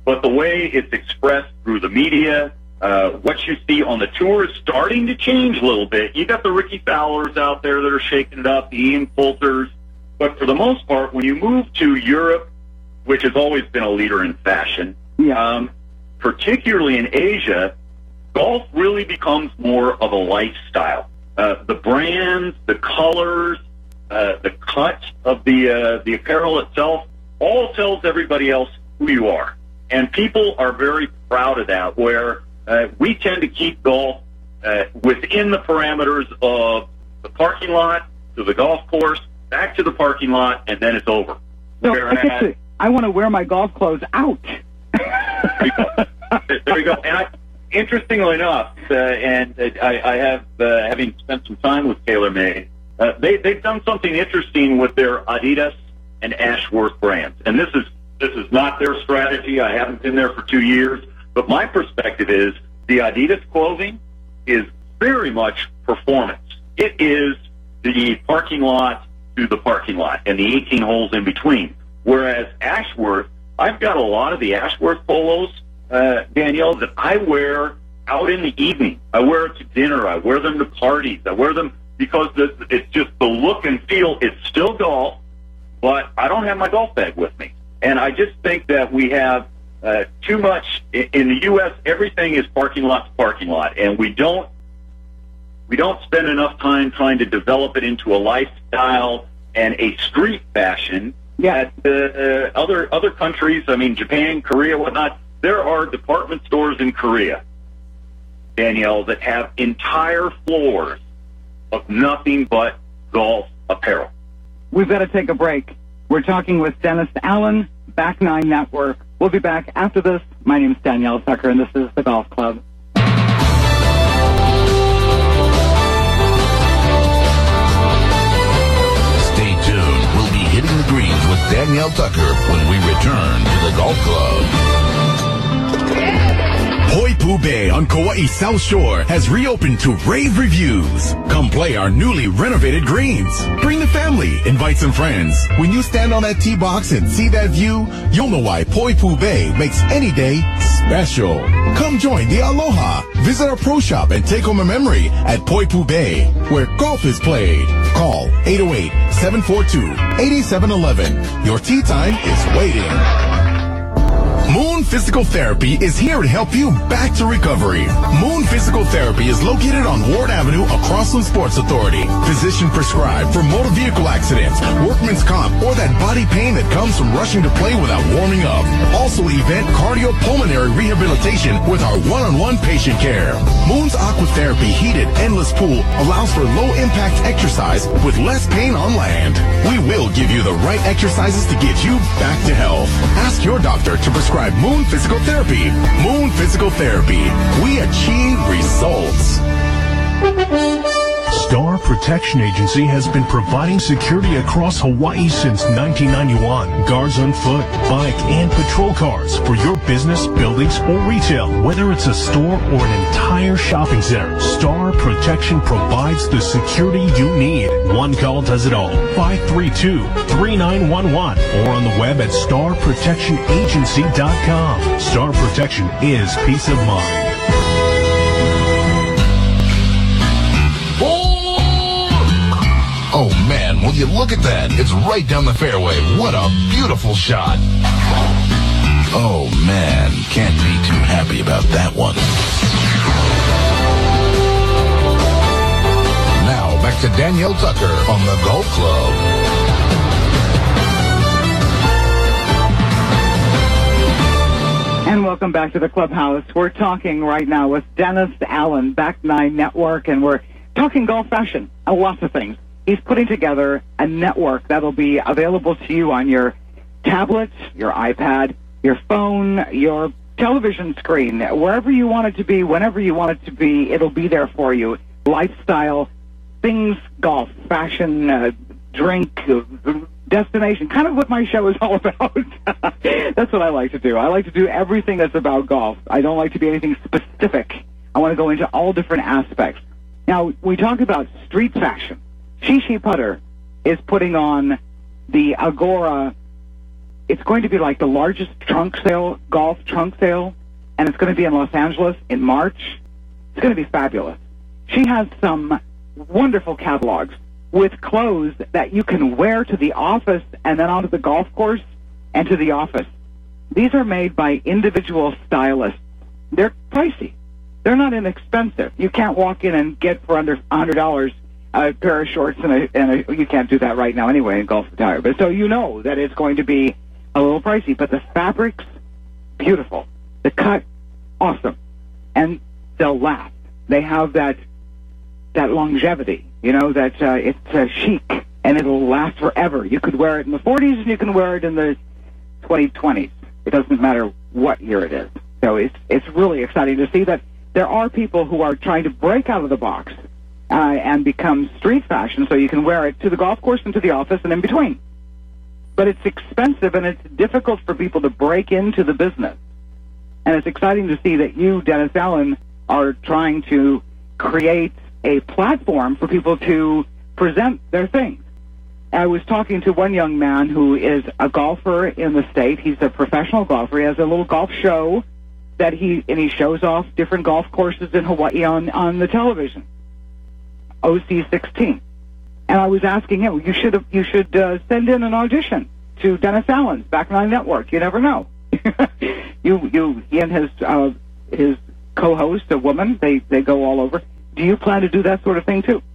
but the way it's expressed through the media, uh, what you see on the tour is starting to change a little bit. You got the Ricky Fowlers out there that are shaking it up, the Ian Poulters, but for the most part, when you move to Europe, which has always been a leader in fashion, yeah. um, particularly in Asia, golf really becomes more of a lifestyle. Uh, the brands, the colors, uh, the cut of the uh, the apparel itself, all tells everybody else who you are. And people are very proud of that, where uh, we tend to keep golf uh, within the parameters of the parking lot to the golf course, back to the parking lot, and then it's over. So I, get to, I want to wear my golf clothes out. There you go. There you go. And I, interestingly enough, uh, and uh, I, I have, uh, having spent some time with TaylorMade, uh, they, they've done something interesting with their Adidas and Ashworth brands. And this is this is not their strategy. I haven't been there for two years. But my perspective is the Adidas clothing is very much performance. It is the parking lot to the parking lot and the eighteen holes in between. Whereas Ashworth, I've got a lot of the Ashworth polos, uh, Danielle, that I wear out in the evening. I wear it to dinner. I wear them to parties. I wear them because the, it's just the look and feel. It's still golf, but I don't have my golf bag with me. And I just think that we have uh, too much in, in the U S. Everything is parking lot to parking lot, and we don't we don't spend enough time trying to develop it into a lifestyle and a street fashion. Yeah. That uh, other other countries, I mean Japan, Korea, whatnot, there are department stores in Korea, Danielle, that have entire floors of nothing but golf apparel. We've got to take a break. We're talking with Dennis Allen, Back Nine Network. We'll be back after this. My name is Danielle Tucker, and this is The Golf Club. Stay tuned. We'll be hitting the greens with Danielle Tucker when we return to The Golf Club. Poipu Bay on Kauai's South Shore has reopened to rave reviews. Come play our newly renovated greens. Bring the family, invite some friends. When you stand on that tee box and see that view, you'll know why Poipu Bay makes any day special. Come join the Aloha. Visit our pro shop and take home a memory at Poipu Bay, where golf is played. Call eight oh eight, seven four two, eight seven one one. Your tee time is waiting. Moon Physical Therapy is here to help you back to recovery. Moon Physical Therapy is located on Ward Avenue across from Sports Authority. Physician prescribed for motor vehicle accidents, workman's comp, or that body pain that comes from rushing to play without warming up. Also event cardiopulmonary rehabilitation with our one-on-one patient care. Moon's Aquatherapy heated endless pool allows for low-impact exercise with less pain on land. We will give you the right exercises to get you back to health. Ask your doctor to prescribe Moon Physical Therapy. Moon Physical Therapy. We achieve results. Star Protection Agency has been providing security across Hawaii since nineteen ninety-one. Guards on foot, bike, and patrol cars for your business, buildings, or retail. Whether it's a store or an entire shopping center, Star Protection provides the security you need. One call does it all. five three two, three nine one one or on the web at star protection agency dot com. Star Protection is peace of mind. Oh, man, will you look at that? It's right down the fairway. What a beautiful shot. Oh, man, can't be too happy about that one. Now, back to Danielle Tucker on the Golf Club. And welcome back to the clubhouse. We're talking right now with Dennis Allen, Back Nine Network, and we're talking golf fashion, uh, lots of things. He's putting together a network that'll be available to you on your tablet, your iPad, your phone, your television screen, wherever you want it to be, whenever you want it to be, it'll be there for you. Lifestyle, things, golf, fashion, uh, drink, uh, destination, kind of what my show is all about. That's what I like to do. I like to do everything that's about golf. I don't like to be anything specific. I want to go into all different aspects. Now, we talk about street fashion. Shishi Putter is putting on the Agora it's going to be like the largest trunk sale, golf trunk sale, and it's going to be in Los Angeles in March. It's going to be fabulous. She has some wonderful catalogs with clothes that you can wear to the office and then onto the golf course and to the office. These are made by individual stylists. They're pricey. They're not inexpensive. You can't walk in and get for under one hundred dollars a pair of shorts, and, a, and a, you can't do that right now anyway in golf attire. But so you know that it's going to be a little pricey. But the fabrics, beautiful. The cut, awesome. And they'll last. They have that that longevity, you know, that uh, it's uh, chic, and it'll last forever. You could wear it in the forties, and you can wear it in the twenty twenties. It doesn't matter what year it is. So it's it's really exciting to see that there are people who are trying to break out of the box uh, and become street fashion, so you can wear it to the golf course and to the office and in between. But it's expensive, and it's difficult for people to break into the business. And it's exciting to see that you, Dennis Allen, are trying to create a platform for people to present their things. I was talking to one young man who is a golfer in the state. He's a professional golfer. He has a little golf show that he and he shows off different golf courses in Hawaii on, on the television. O C sixteen. And I was asking him, you should have, you should uh, send in an audition to Dennis Allen's Back Nine Network. You never know. you you he and his uh, his co-host, a woman, they they go all over. Do you plan to do that sort of thing too?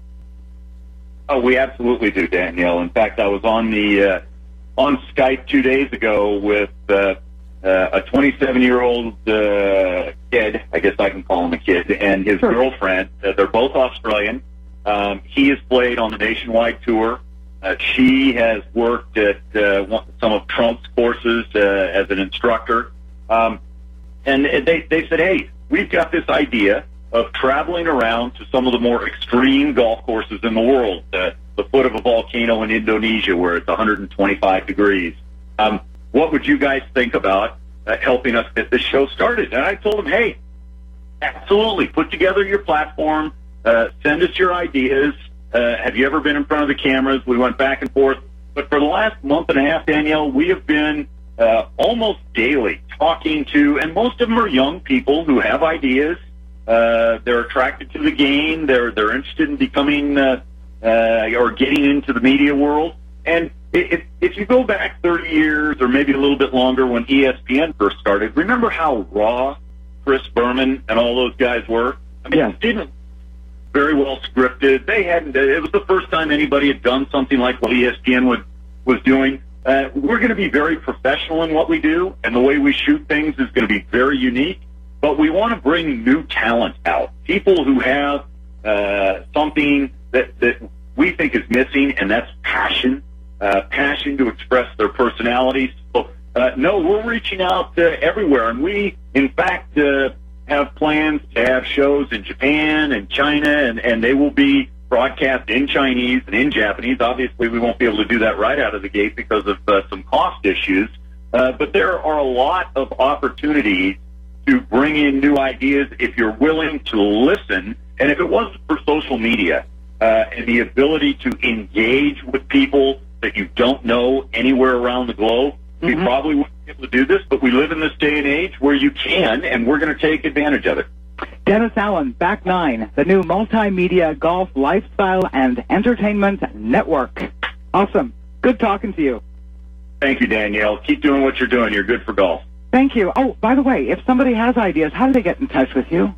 Oh, we absolutely do, Danielle. In fact, I was on the uh, on Skype two days ago with uh, uh, a twenty-seven-year-old uh, kid. I guess I can call him a kid, and his sure. girlfriend. Uh, they're both Australian. Um, he has played on the nationwide tour. Uh, she has worked at uh, one, some of Trump's courses uh, as an instructor. Um, and they they said, hey, we've got this idea of traveling around to some of the more extreme golf courses in the world, uh, the foot of a volcano in Indonesia where it's one hundred twenty-five degrees. Um, what would you guys think about uh, helping us get this show started? And I told them, hey, absolutely, put together your platform, uh, send us your ideas. Uh, have you ever been in front of the cameras? We went back and forth. But for the last month and a half, Danielle, we have been uh, almost daily talking to, and most of them are young people who have ideas. Uh, they're attracted to the game. They're they're interested in becoming uh, uh, or getting into the media world. And if if you go back thirty years or maybe a little bit longer when E S P N first started, remember how raw Chris Berman and all those guys were? I mean, yeah. It didn't very well scripted. They hadn't. It was the first time anybody had done something like what E S P N would, was doing. Uh, we're going to be very professional in what we do, and the way we shoot things is going to be very unique. But we want to bring new talent out, people who have uh, something that, that we think is missing, and that's passion, uh, passion to express their personalities. So, uh, no, we're reaching out uh, everywhere, and we, in fact, uh, have plans to have shows in Japan and China, and, and they will be broadcast in Chinese and in Japanese. Obviously, we won't be able to do that right out of the gate because of uh, some cost issues, uh, but there are a lot of opportunities to bring in new ideas if you're willing to listen. And if it wasn't for social media uh, and the ability to engage with people that you don't know anywhere around the globe, mm-hmm. we probably wouldn't be able to do this. But we live in this day and age where you can, and we're going to take advantage of it. Dennis Allen, Back Nine, the new multimedia golf lifestyle and entertainment network. Awesome. Good talking to you. Thank you, Danielle. Keep doing what you're doing. You're good for golf. Thank you. Oh, by the way, if somebody has ideas, how do they get in touch with you?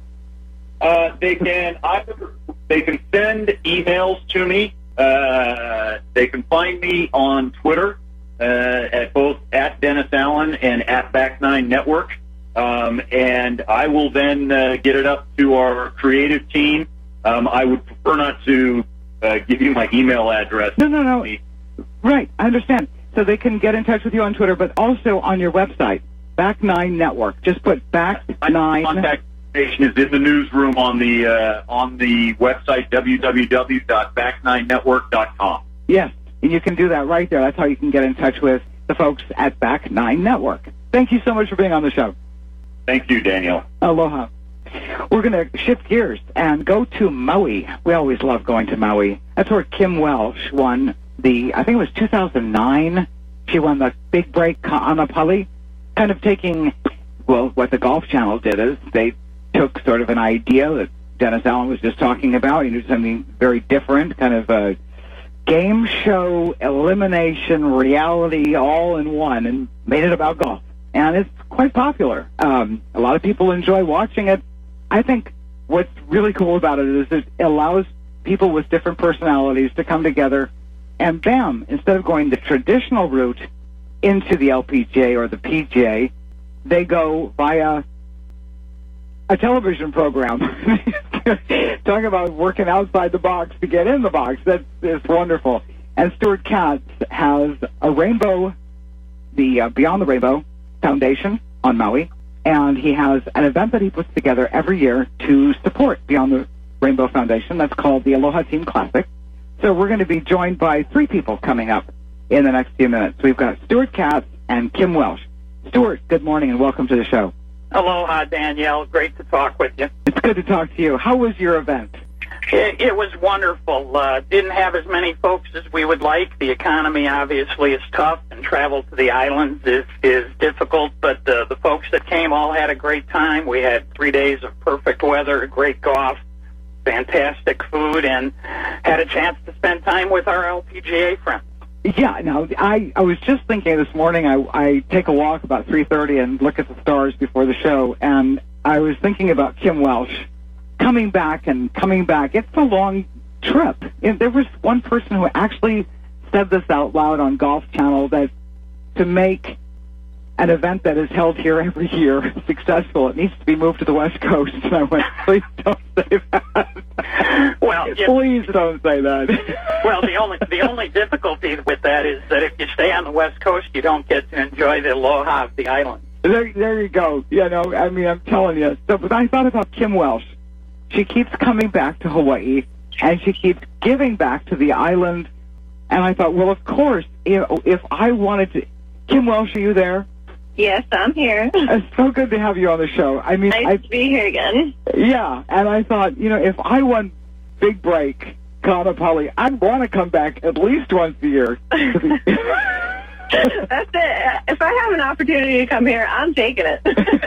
Uh, they can either they can send emails to me. Uh, they can find me on Twitter uh, at both at Dennis Allen and at Back Nine Network, um, and I will then uh, get it up to our creative team. Um, I would prefer not to uh, give you my email address. No, no, no. Right, I understand. So they can get in touch with you on Twitter, but also on your website. Back Nine Network. Just put Back Nine. Contact information is in the newsroom on the uh, on the website w w w dot back nine network dot com. Yes, and you can do that right there. That's how you can get in touch with the folks at Back Nine Network. Thank you so much for being on the show. Thank you, Danielle. Aloha. We're going to shift gears and go to Maui. We always love going to Maui. That's where Kim Welsh won the, I think it was two thousand nine She won the Big Break Kaanapali, kind of taking, well, what the Golf Channel did is they took sort of an idea that Dennis Allen was just talking about, you know, something very different, kind of a game show, elimination, reality, all in one, and made it about golf. And it's quite popular. Um, a lot of people enjoy watching it. I think what's really cool about it is it allows people with different personalities to come together, and bam, instead of going the traditional route into the L P G A or the P G A, they go via a television program. Talk about working outside the box to get in the box. That's, that's wonderful. And Stuart Katz has a rainbow, the uh, Beyond the Rainbow Foundation on Maui, and he has an event that he puts together every year to support Beyond the Rainbow Foundation. That's called the Aloha Team Classic. So we're going to be joined by three people coming up in the next few minutes. We've got Stuart Katz and Kim Welsh. Stuart, good morning and welcome to the show. Aloha, Danielle. Great to talk with you. It's good to talk to you. How was your event? It, it was wonderful. Uh, didn't have as many folks as we would like. The economy obviously is tough, and travel to the islands is, is difficult, but uh, the folks that came all had a great time. We had three days of perfect weather, great golf, fantastic food, and had a chance to spend time with our L P G A friends. Yeah, no, I, I was just thinking this morning, I, I take a walk about three thirty and look at the stars before the show, and I was thinking about Kim Welsh coming back and coming back. It's a long trip. And there was one person who actually said this out loud on Golf Channel, that to make an event that is held here every year successful, it needs to be moved to the West Coast. And I went, please don't say that. Well, yeah. Please don't say that. Well, the only the only difficulty with that is that if you stay on the West Coast, you don't get to enjoy the aloha of the island. There, there you go. You know, I mean, I'm telling you. So, but I thought about Kim Welsh. She keeps coming back to Hawaii, and she keeps giving back to the island. And I thought, well, of course, if, if I wanted to... Kim Welsh, are you there? Yes, I'm here. It's so good to have you on the show. I mean, nice I, to be here again. Yeah, and I thought, you know, if I won Big Break, Kaanapali, I'd want to come back at least once a year. That's it. If I have an opportunity to come here, I'm taking it.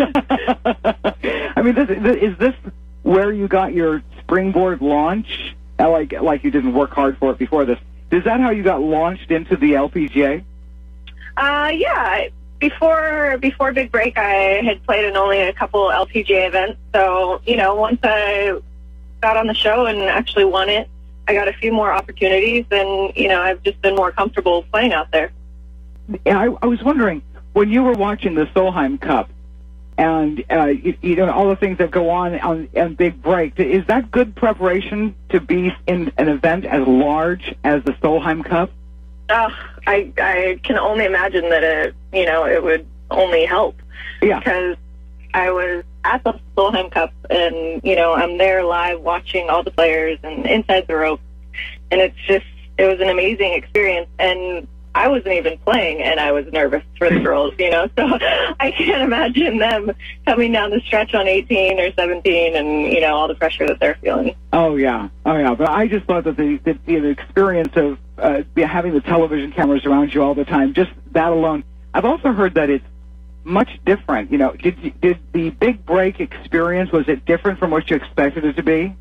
I mean, this, is this where you got your springboard launch? Like, like you didn't work hard for it before this. Is that how you got launched into the L P G A? Uh, yeah. Before before Big Break, I had played in only a couple L P G A events. So, you know, once I got on the show and actually won it, I got a few more opportunities, and, you know, I've just been more comfortable playing out there. Yeah, I, I was wondering, when you were watching the Solheim Cup, and, uh, you, you know, all the things that go on on, on Big Break, is that good preparation to be in an event as large as the Solheim Cup? Uh, I I can only imagine that it, you know, it would only help. Yeah. Because I was at the Solheim Cup, and, you know, I'm there live watching all the players and inside the rope, and it's just, it was an amazing experience. And I wasn't even playing, and I was nervous for the girls, you know, so I can't imagine them coming down the stretch on eighteen or seventeen and, you know, all the pressure that they're feeling. Oh, yeah. Oh, yeah. But I just thought that the, the, the experience of uh, having the television cameras around you all the time, just that alone. I've also heard that it's much different. You know, did you, did the Big Break experience, was it different from what you expected it to be?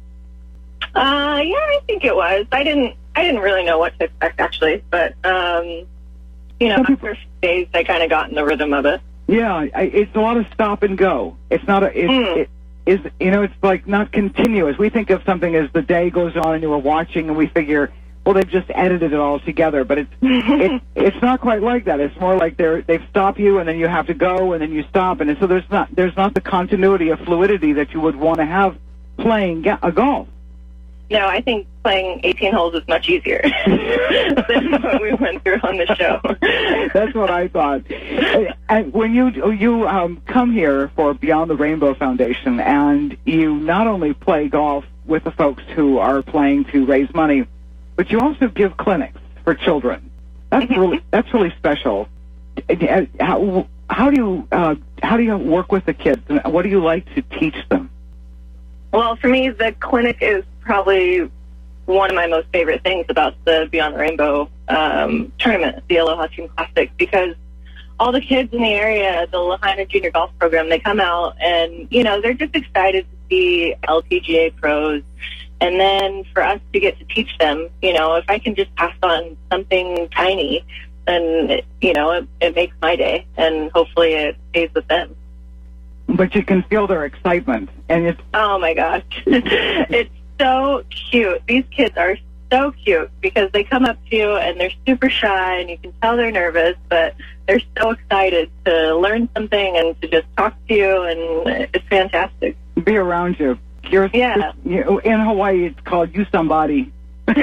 Uh, yeah, I think it was. I didn't, I didn't really know what to expect, actually, but, um, you know, after a few days, I kind of got in the rhythm of it. Yeah, I, it's a lot of stop and go. It's not a, it's, Mm. it is, you know, it's like not continuous. We think of something as the day goes on and you were watching, and we figure, well, they've just edited it all together, but it's, it, it's not quite like that. It's more like they're, they've stopped you, and then you have to go, and then you stop, and so there's not, there's not the continuity of fluidity that you would want to have playing ga- a golf. No, I think playing eighteen holes is much easier than what we went through on the show. That's what I thought. And when you you um, come here for Beyond the Rainbow Foundation, and you not only play golf with the folks who are playing to raise money, but you also give clinics for children. That's really that's really special. How how do you uh, how do you work with the kids, and what do you like to teach them? Well, for me, the clinic is probably one of my most favorite things about the Beyond the Rainbow um, tournament, the Aloha Team Classic, because all the kids in the area, the Lahaina Junior Golf Program, they come out and, you know, they're just excited to see L P G A pros. And then for us to get to teach them, you know, if I can just pass on something tiny, then, it, you know, it, it makes my day, and hopefully it stays with them. But you can feel their excitement, and it's... Oh, my gosh. It's so cute. These kids are so cute because they come up to you, and they're super shy, and you can tell they're nervous, but they're so excited to learn something and to just talk to you, and it's fantastic. Be around you. You're, yeah. You, in Hawaii, it's called You Somebody. and,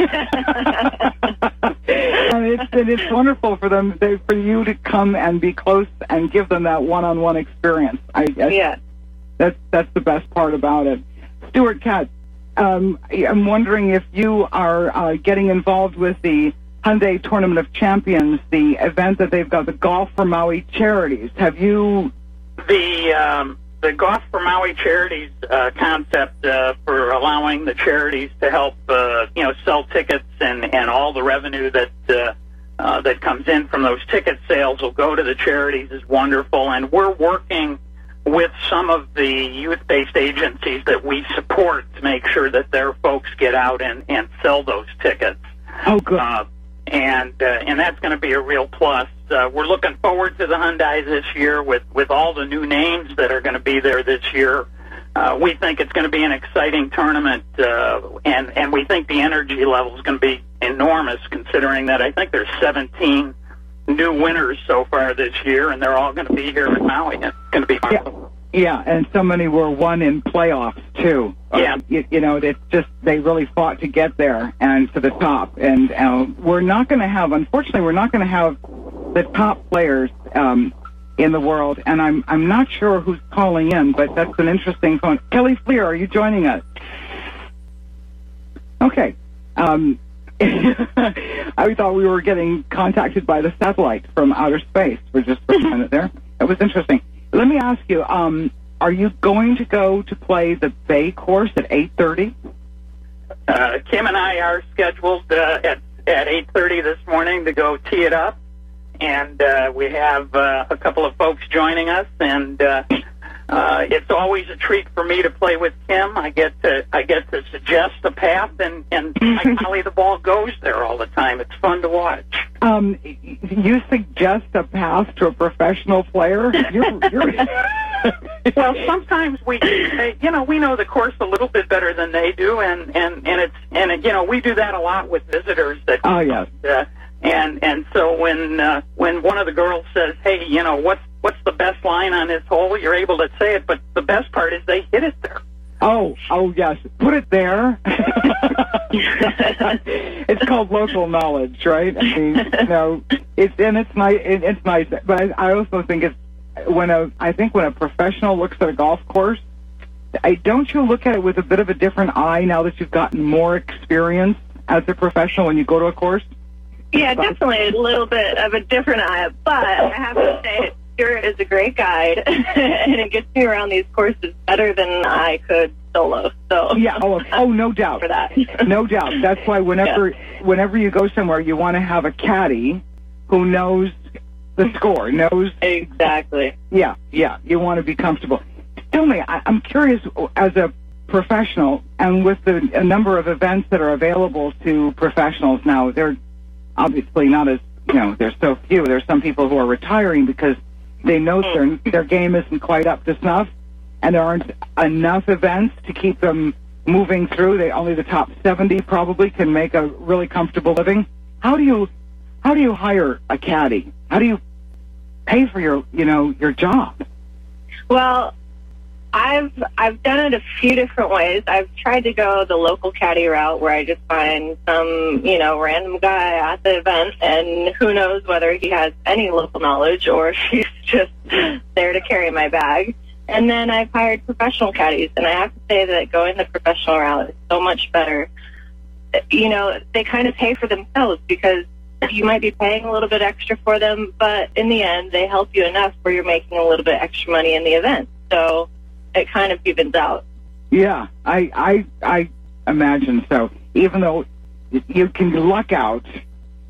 it's, and it's wonderful for them, they, for you to come and be close and give them that one-on-one experience. I, I, yeah. That's, that's the best part about it. Stuart Katz, um, I'm wondering if you are uh, getting involved with the Hyundai Tournament of Champions, the event that they've got, the Golf for Maui Charities. Have you... The... Um The Golf for Maui Charities uh, concept uh, for allowing the charities to help, uh, you know, sell tickets and, and all the revenue that uh, uh, that comes in from those ticket sales will go to the charities is wonderful. And we're working with some of the youth-based agencies that we support to make sure that their folks get out and, and sell those tickets. Oh, good. Uh, and uh, and that's going to be a real plus. Uh, we're looking forward to the Hyundais this year with, with all the new names that are going to be there this year. Uh, we think it's going to be an exciting tournament, uh, and, and we think the energy level is going to be enormous, considering that I think there's seventeen new winners so far this year, and they're all going to be here in Maui. It's going to be fun. Yeah, yeah, and so many were won in playoffs, too. Yeah. Uh, you, you know, it's just they really fought to get there and to the top. And uh, we're not going to have, unfortunately, we're not going to have the top players um, in the world, and I'm I'm not sure who's calling in, but that's an interesting phone. Kelly Fleer, are you joining us? Okay. Um, I thought we were getting contacted by the satellite from outer space for just for a minute there. That was interesting. Let me ask you, um, are you going to go to play the Bay course at eight thirty? Uh, Kim and I are scheduled uh, at, at eight thirty this morning to go tee it up. And uh, we have uh, a couple of folks joining us, and uh, uh, it's always a treat for me to play with Kim. I get to I get to suggest the path, and and by golly, the ball goes there all the time. It's fun to watch. Um, you suggest a path to a professional player? You're, you're well, sometimes we, you know, we know the course a little bit better than they do, and and and it's and it, you know, we do that a lot with visitors. That oh yes. Uh, And and so when uh, when one of the girls says, "Hey, you know what's what's the best line on this hole?" You're able to say it, but the best part is they hit it there. Oh, oh yes, put it there. It's called local knowledge, right? I mean, you know, it's and it's nice. It, it's nice, but I, I also think it's when a I think when a professional looks at a golf course, I don't you look at it with a bit of a different eye now that you've gotten more experience as a professional when you go to a course. Yeah, definitely a little bit of a different eye, but I have to say, Stuart is a great guide, and it gets me around these courses better than I could solo. So yeah, oh, oh no doubt for that. No doubt. That's why whenever yeah. whenever you go somewhere, you want to have a caddy who knows the score, knows exactly. Yeah, yeah. You want to be comfortable. Tell me, I, I'm curious as a professional, and with the a number of events that are available to professionals now, they're obviously not as, you know, there's so few. There's some people who are retiring because they know their their game isn't quite up to snuff, and there aren't enough events to keep them moving through. They only the top seventy probably can make a really comfortable living. How do you how do you hire a caddy? How do you pay for your you know your job? Well, I've I've done it a few different ways. I've tried to go the local caddy route where I just find some, you know, random guy at the event, and who knows whether he has any local knowledge or if he's just there to carry my bag. And then I've hired professional caddies, and I have to say that going the professional route is so much better. You know, they kind of pay for themselves because you might be paying a little bit extra for them, but in the end, they help you enough where you're making a little bit extra money in the event. So it kind of evens out. Yeah, I, I, I imagine so. Even though you can luck out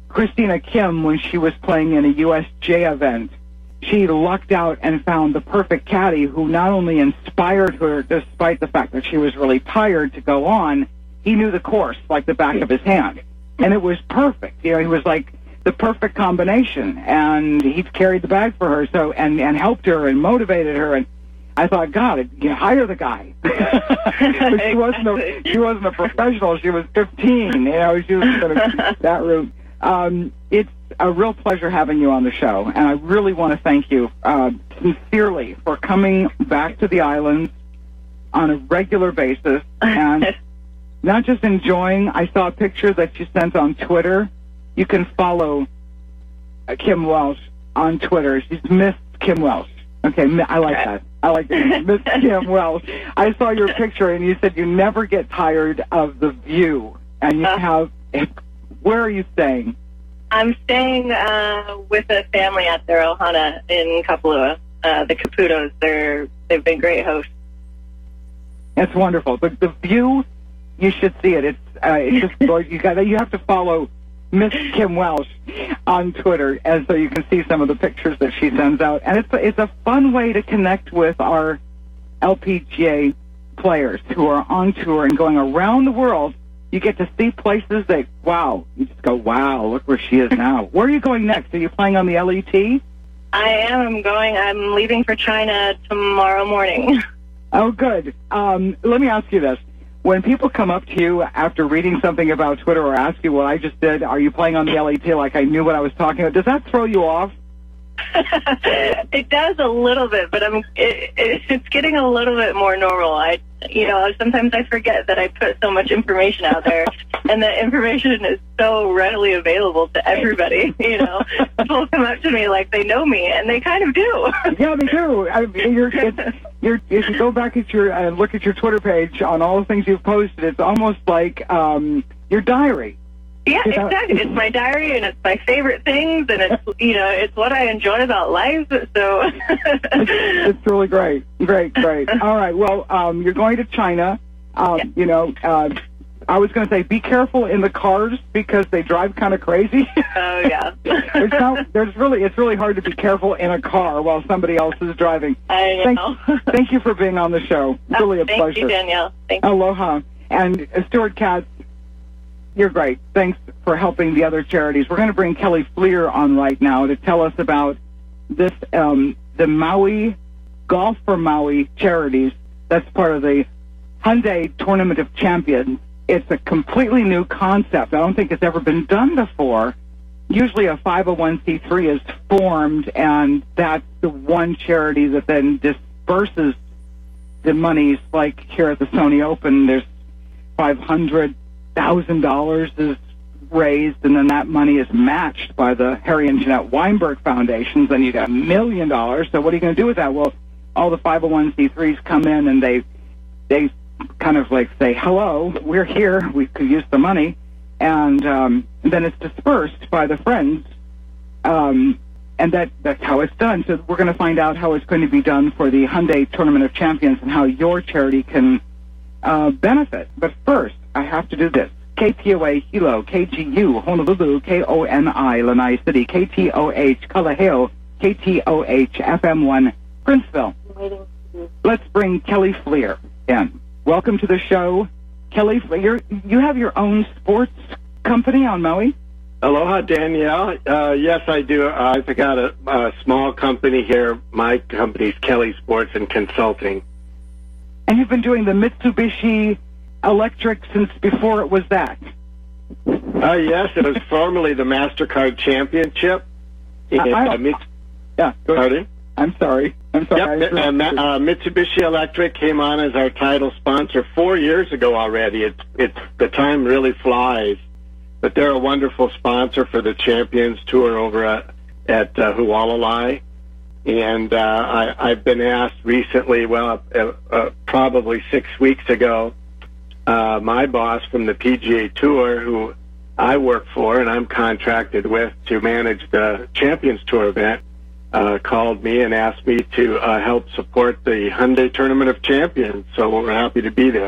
Christina Kim, when she was playing in a U S J event, she lucked out and found the perfect caddy who not only inspired her, despite the fact that she was really tired, to go on, he knew the course like the back of his hand. And it was perfect. You know, he was like the perfect combination. And he carried the bag for her, so and, and helped her and motivated her. And I thought, God, you hire the guy. But she wasn't a, she wasn't a professional. She was fifteen. You know, she was going to that route. Um, it's a real pleasure having you on the show, and I really want to thank you uh, sincerely for coming back to the islands on a regular basis and not just enjoying. I saw a picture that you sent on Twitter. You can follow uh, Kim Welsh on Twitter. She's Miss Kim Welsh. Okay, I like that. I like that. Miss Kim Welsh. I saw your picture, and you said you never get tired of the view, and you have. Where are you staying? I'm staying uh, with a family at their Ohana in Kapalua, uh, the Caputos. They're, they've been great hosts. It's wonderful. The, the view, you should see it. It's, uh, it's just you got you have to follow Miss Kim Welsh on Twitter, and so you can see some of the pictures that she sends out. And it's a, it's a fun way to connect with our L P G A players who are on tour and going around the world. You get to see places that, wow, you just go, wow, look where she is now. Where are you going next? Are you playing on the L E T? I am. I'm going. I'm leaving for China tomorrow morning. Oh, good. Um, let me ask you this. When people come up to you after reading something about Twitter or ask you what I just did, are you playing on the L E T like I knew what I was talking about? Does that throw you off? It does a little bit, but I'm. It, it, it's getting a little bit more normal. I, you know, sometimes I forget that I put so much information out there, and that information is so readily available to everybody. You know, people come up to me like they know me, and they kind of do. Yeah, they do. I mean, you're, it's, you're, if you go back at your and look at your Twitter page on all the things you've posted, it's almost like um, your diary. Yeah, exactly. It's my diary, and it's my favorite things, and it's, you know, it's what I enjoy about life. So it's, it's really great, great, great. All right. Well, um, you're going to China. Um, yeah. You know, uh, I was going to say be careful in the cars because they drive kind of crazy. Oh yeah. There's, no, there's really, it's really hard to be careful in a car while somebody else is driving. I know. Thank, thank you for being on the show. It's really oh, a thank pleasure. Thank you, Danielle. Thank you. Aloha. And uh, Stuart Katz, you're great. Thanks for helping the other charities. We're going to bring Kelly Fleer on right now to tell us about this, um, the Maui, Golf for Maui charities. That's part of the Hyundai Tournament of Champions. It's a completely new concept. I don't think it's ever been done before. Usually a five oh one c three is formed, and that's the one charity that then disperses the monies. Like here at the Sony Open, there's five hundred thousand dollars is raised, and then that money is matched by the Harry and Jeanette Weinberg Foundations, and you got a million dollars. So what are you going to do with that? Well, all the five oh one c threes come in, and they they kind of like say, hello, we're here, we could use the money, and, um, and then it's dispersed by the friends, um, and that that's how it's done. So we're going to find out how it's going to be done for the Hyundai Tournament of Champions and how your charity can uh, benefit. But first, I have to do this. K T O A Hilo, K G U Honolulu, K O N I Lanai City, K T O H Kalaheo, K T O H F M one Princeville. Let's bring Kelly Fleer in. Welcome to the show, Kelly Fleer. You have your own sports company on Maui? Aloha, Danielle. Uh, yes, I do. I've got a, a small company here. My company's Kelly Sports and Consulting. And you've been doing the Mitsubishi Electric since before it was that? Uh, yes, it was formerly the MasterCard Championship. And, I, I uh, Mit- yeah, go ahead. Pardon? I'm sorry. I'm sorry. Yep, uh, uh, Mitsubishi Electric came on as our title sponsor four years ago already. It's, it's, the time really flies. But they're a wonderful sponsor for the Champions Tour over at, at uh, Hualalai. And uh, I, I've been asked recently, well, uh, uh, probably six weeks ago, uh, my boss from the P G A Tour, who I work for and I'm contracted with to manage the Champions Tour event, uh, called me and asked me to uh, help support the Hyundai Tournament of Champions. So we're happy to be there.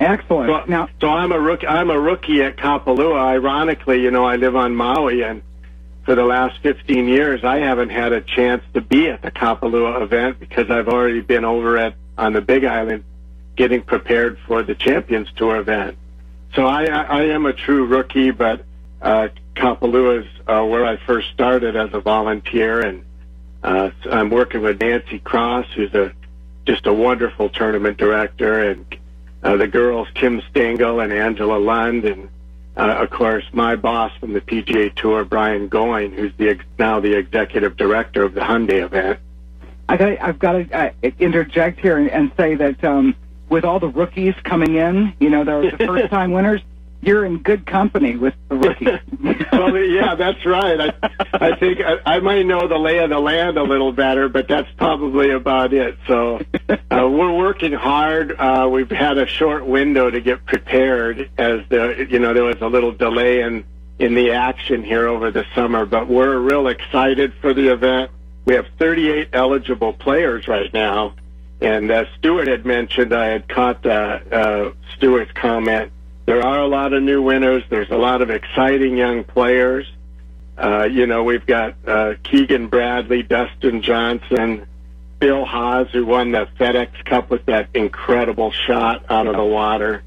Excellent. So, now, so I'm a rookie. I'm a rookie at Kapalua. Ironically, you know, I live on Maui, and for the last fifteen years, I haven't had a chance to be at the Kapalua event because I've already been over at on the Big Island, getting prepared for the Champions Tour event. So I, I, I am a true rookie, but uh, Kapalua is uh, where I first started as a volunteer, and uh, I'm working with Nancy Cross, who's a just a wonderful tournament director, and uh, the girls Kim Stengel and Angela Lund, and uh, of course my boss from the P G A Tour, Brian Goyne, who's the ex- now the executive director of the Hyundai event. I got, I've got to uh, interject here and, and say that um, with all the rookies coming in, you know, they're the first-time winners, you're in good company with the rookies. Well, yeah, that's right. I, I think I, I might know the lay of the land a little better, but that's probably about it. So uh, we're working hard. Uh, we've had a short window to get prepared, as the you know there was a little delay in in the action here over the summer, but we're real excited for the event. We have thirty-eight eligible players right now, and uh, Stuart had mentioned, I had caught uh, uh, Stuart's comment, there are a lot of new winners. There's a lot of exciting young players. Uh, you know, we've got uh, Keegan Bradley, Dustin Johnson, Bill Haas, who won the FedEx Cup with that incredible shot out of the water,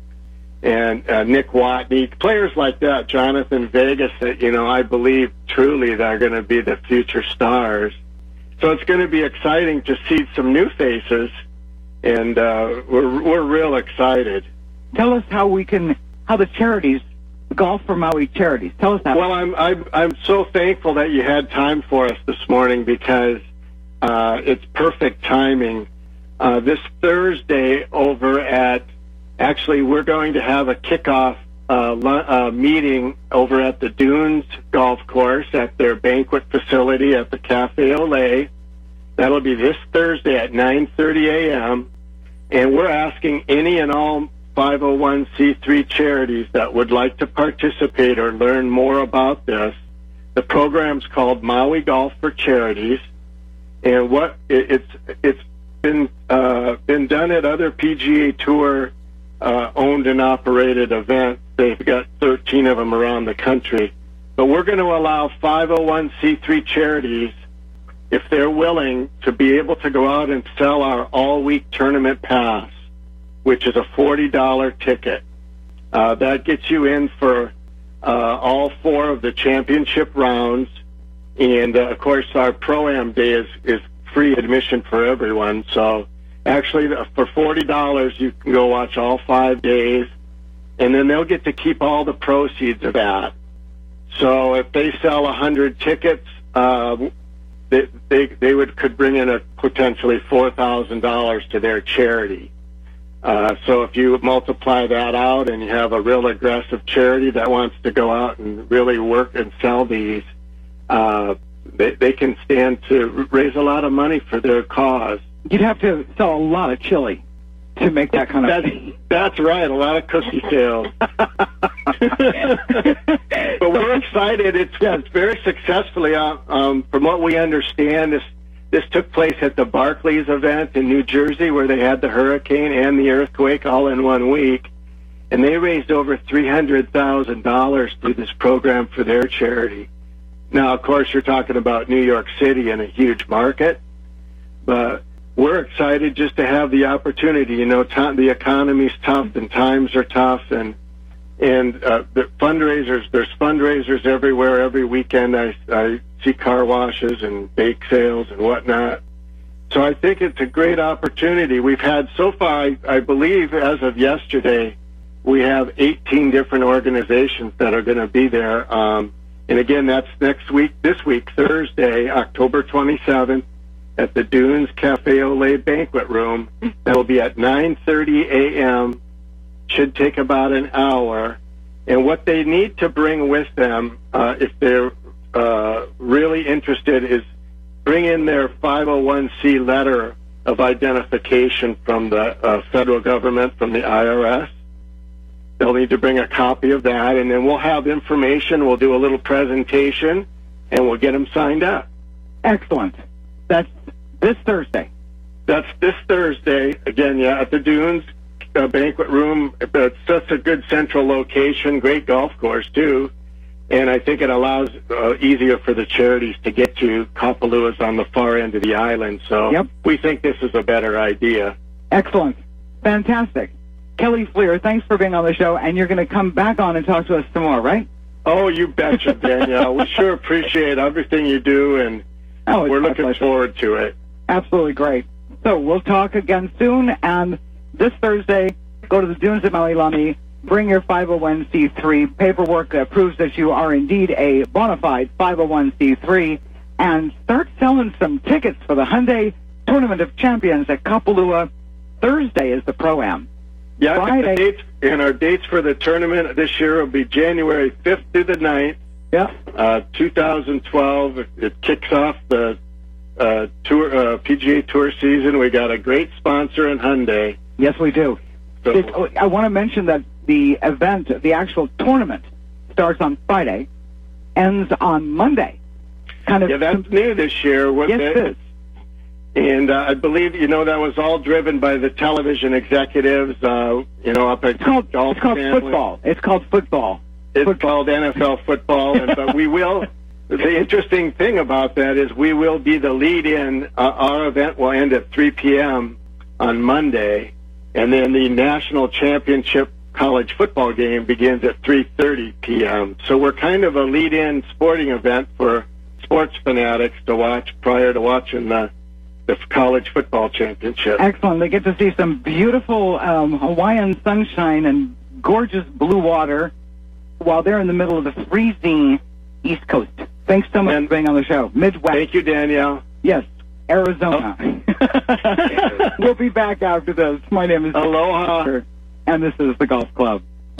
and uh, Nick Watney, players like that, Jonathan Vegas, that, you know, I believe truly they're going to be the future stars. So it's going to be exciting to see some new faces, and uh, we're we're real excited. Tell us how we can, how the charities, the Golf for Maui charities. Tell us that. Well, I'm I'm I'm so thankful that you had time for us this morning, because uh, it's perfect timing. Uh, this Thursday over at, actually, we're going to have a kickoff uh, uh, meeting over at the Dunes Golf Course at their banquet facility at the Cafe Olay. That'll be this Thursday at nine thirty a.m. And we're asking any and all five oh one c three charities that would like to participate or learn more about this. The program's called Maui Golf for Charities, and what it, it's it's been uh, been done at other P G A Tour uh, owned and operated events. They've got thirteen of them around the country, but we're going to allow five oh one c three charities, if they're willing, to be able to go out and sell our all-week tournament pass, which is a forty dollar ticket. Uh, that gets you in for uh, all four of the championship rounds. And, uh, of course, our Pro-Am Day is, is free admission for everyone. So, actually, for forty dollars, you can go watch all five days, and then they'll get to keep all the proceeds of that. So if they sell one hundred tickets, uh, they, they, they would could bring in a potentially four thousand dollars to their charity. Uh, so if you multiply that out and you have a real aggressive charity that wants to go out and really work and sell these, uh, they, they can stand to raise a lot of money for their cause. You'd have to sell a lot of chili to make that kind of... That's, that's right, a lot of cookie sales. But we're excited. It's, it's very successfully. Uh, um, from what we understand, this This took place at the Barclays event in New Jersey, where they had the hurricane and the earthquake all in one week. And they raised over three hundred thousand dollars through this program for their charity. Now, of course, you're talking about New York City and a huge market. But we're excited just to have the opportunity. You know, t- the economy's tough and times are tough. And, and uh, the fundraisers, there's fundraisers everywhere. Every weekend I, I see car washes and bake sales and whatnot. So I think it's a great opportunity. We've had so far, I, I believe, as of yesterday, we have eighteen different organizations that are going to be there. Um, and again, that's next week, this week, Thursday, October twenty-seventh, at the Dunes Cafe Olay Banquet Room. That will be at nine thirty a.m. Should take about an hour. And what they need to bring with them, uh, if they're uh, really interested, is bring in their five oh one c letter of identification from the uh, federal government, from the I R S. They'll need to bring a copy of that, and then we'll have information. We'll do a little presentation, and we'll get them signed up. Excellent. That's this Thursday. That's this Thursday. Again, yeah, at the Dunes uh, banquet room. It's such a good central location, great golf course, too. And I think it allows uh, easier for the charities to get to Kapalua on the far end of the island. So Yep. we think this is a better idea. Excellent. Fantastic. Kelly Fleer, thanks for being on the show, and you're going to come back on and talk to us some more, right? Oh, you betcha, Danielle. We sure appreciate everything you do, and Oh, it's we're my looking pleasure. forward to it. Absolutely great. So we'll talk again soon, and this Thursday, go to the Dunes at Maui Lani, bring your five oh one c three paperwork that proves that you are indeed a bona fide five oh one c three, and start selling some tickets for the Hyundai Tournament of Champions at Kapalua. Thursday is the Pro-Am. Yeah, Friday. the dates, and our dates for the tournament this year will be January fifth through the ninth, Yeah. uh, two thousand twelve. It, it kicks off the uh, tour uh, P G A Tour season. We got a great sponsor in Hyundai. Yes, we do. So, It- oh, I want to mention that the event, the actual tournament, starts on Friday, ends on Monday. Kind of. yeah, that's new this year. What Yes, the- it is. And uh, I believe, you know, that was all driven by the television executives, uh, you know, up at It's called, Golf it's called Channel. football. It's called football. It's called N F L football, and but we will. The interesting thing about that is we will be the lead-in. Uh, our event will end at three p.m. on Monday, and then the national championship college football game begins at three thirty p.m. So we're kind of a lead-in sporting event for sports fanatics to watch prior to watching the the college football championship. Excellent. They get to see some beautiful um, Hawaiian sunshine and gorgeous blue water while they're in the middle of the freezing East Coast. Thanks so much And- for being on the show. Midwest. Thank you, Danielle. Yes, Arizona. We'll be back after this. My name is Aloha. and this is the Golf Club.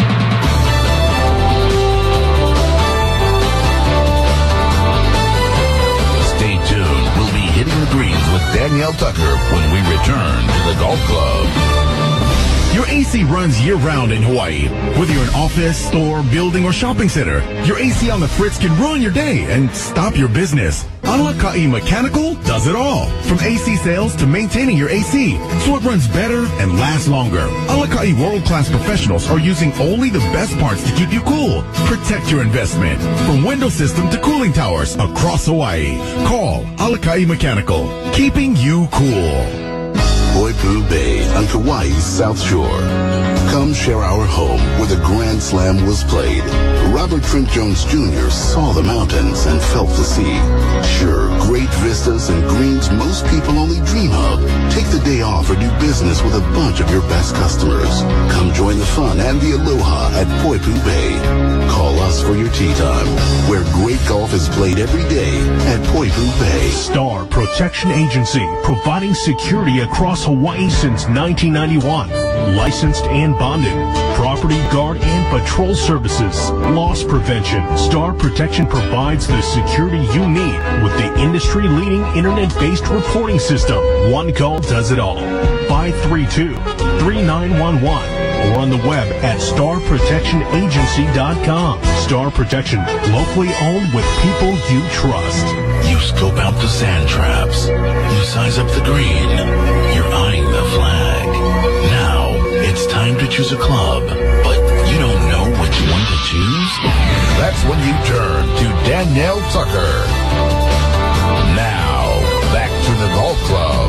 Stay tuned. We'll be hitting the greens with Danielle Tucker when we return to the Golf Club. Your A C runs year-round in Hawaii. Whether you're an office, store, building, or shopping center, your A C on the fritz can ruin your day and stop your business. Alakai Mechanical does it all. From A C sales to maintaining your A C, so it runs better and lasts longer. Alakai world-class professionals are using only the best parts to keep you cool. Protect your investment. From window system to cooling towers across Hawaii. Call Alakai Mechanical. Keeping you cool. Poipu Bay on Kauai's South Shore. Come share our home where the Grand Slam was played. Robert Trent Jones Junior saw the mountains and felt the sea. Sure, great vistas and greens most people only dream of. Take the day off or do business with a bunch of your best customers. Come join the fun and the aloha at Poipu Bay. Call us for your tea time, where great golf is played every day at Poipu Bay. Star Protection Agency, providing security across Hawaii since nineteen ninety-one. Licensed and bonded. Property guard and patrol services. Loss prevention. Star Protection provides the security you need with the industry-leading internet-based reporting system. One call does it all. five three two, three nine one one or on the web at star protection agency dot com. Star Protection, locally owned with people you trust. You scope out the sand traps. You size up the green. You're eyeing the flag. Now, it's time to choose a club, but you don't know which one to choose? That's when you turn to Danielle Tucker. Now, back to the Golf Club.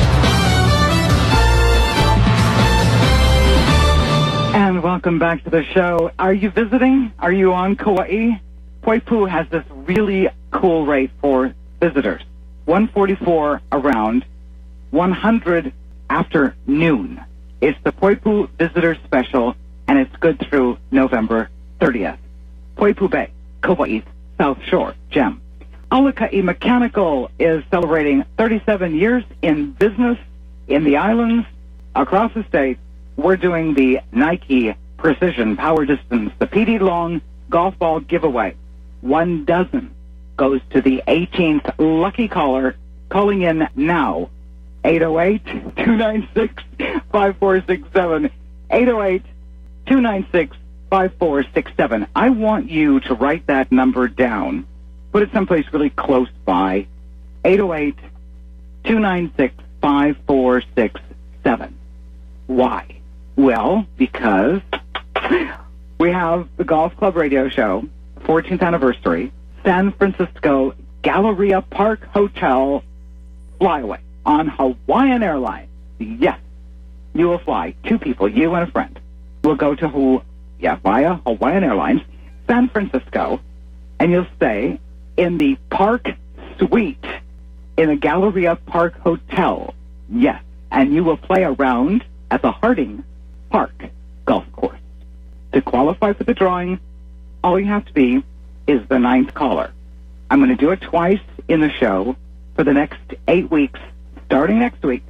And welcome back to the show. Are you visiting? Are you on Kauai? Poipu has this really cool rate for visitors. one forty-four around, one hundred after noon. It's the Poipu Visitor Special, and it's good through November thirtieth. Poipu Bay, Kauai's South Shore gem. Alakai Mechanical is celebrating thirty-seven years in business in the islands, across the state. We're doing the Nike Precision Power Distance, the P D Long Golf Ball Giveaway. One dozen goes to the eighteenth lucky caller calling in now. eight oh eight, two nine six, five four six seven. eight oh eight, two nine six, five four six seven. I want you to write that number down. Put it someplace really close by. eight oh eight, two nine six, five four six seven. Why? Well, because we have the Golf Club Radio Show, fourteenth anniversary, San Francisco Galleria Park Hotel flyaway on Hawaiian Airlines. Yes, you will fly. Two people, you and a friend, will go to Hawaii, yeah, via Hawaiian Airlines, San Francisco, and you'll stay in the Park Suite in the Galleria Park Hotel. Yes, and you will play around at the Harding Park Golf Course. To qualify for the drawing, all you have to be is the ninth caller. I'm going to do it twice in the show for the next eight weeks, starting next week.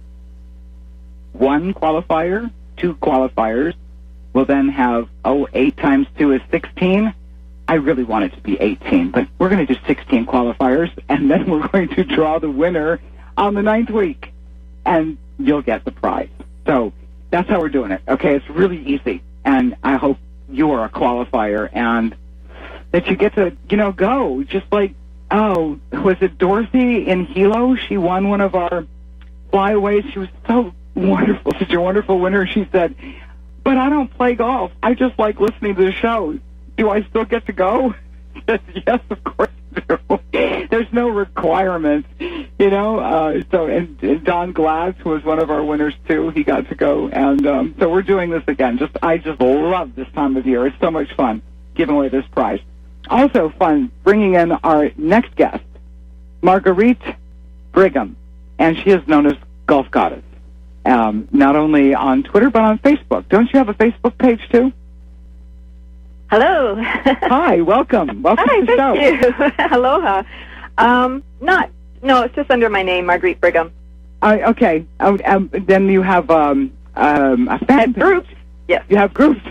One qualifier, two qualifiers. We'll then have, oh, eight times two is sixteen. I really want it to be eighteen, but we're going to do sixteen qualifiers, and then we're going to draw the winner on the ninth week, and you'll get the prize. So that's how we're doing it, okay? It's really easy, and I hope you are a qualifier and that you get to, you know, go. Just like, oh, was it Dorothy in Hilo? She won one of our flyaways. She was so wonderful, such a wonderful winner. She said, but I don't play golf. I just like listening to the show. Do I still get to go? Yes, of course you do. There's no requirement, you know. Uh, so, and, and Don Glass, who was one of our winners too, he got to go. And um, so we're doing this again. Just, I just love this time of year. It's so much fun giving away this prize. Also fun bringing in our next guest, Marguerite Brigham, and she is known as Golf Goddess. Um, not only on Twitter but on Facebook. Don't you have a Facebook page too? Hello. Hi, welcome. Welcome Hi, to the show. thank you. Aloha. Um, not, no, it's just under my name, Marguerite Brigham. Uh, okay. Um, um, then you have um, um, a fan group. Yes. You have groups.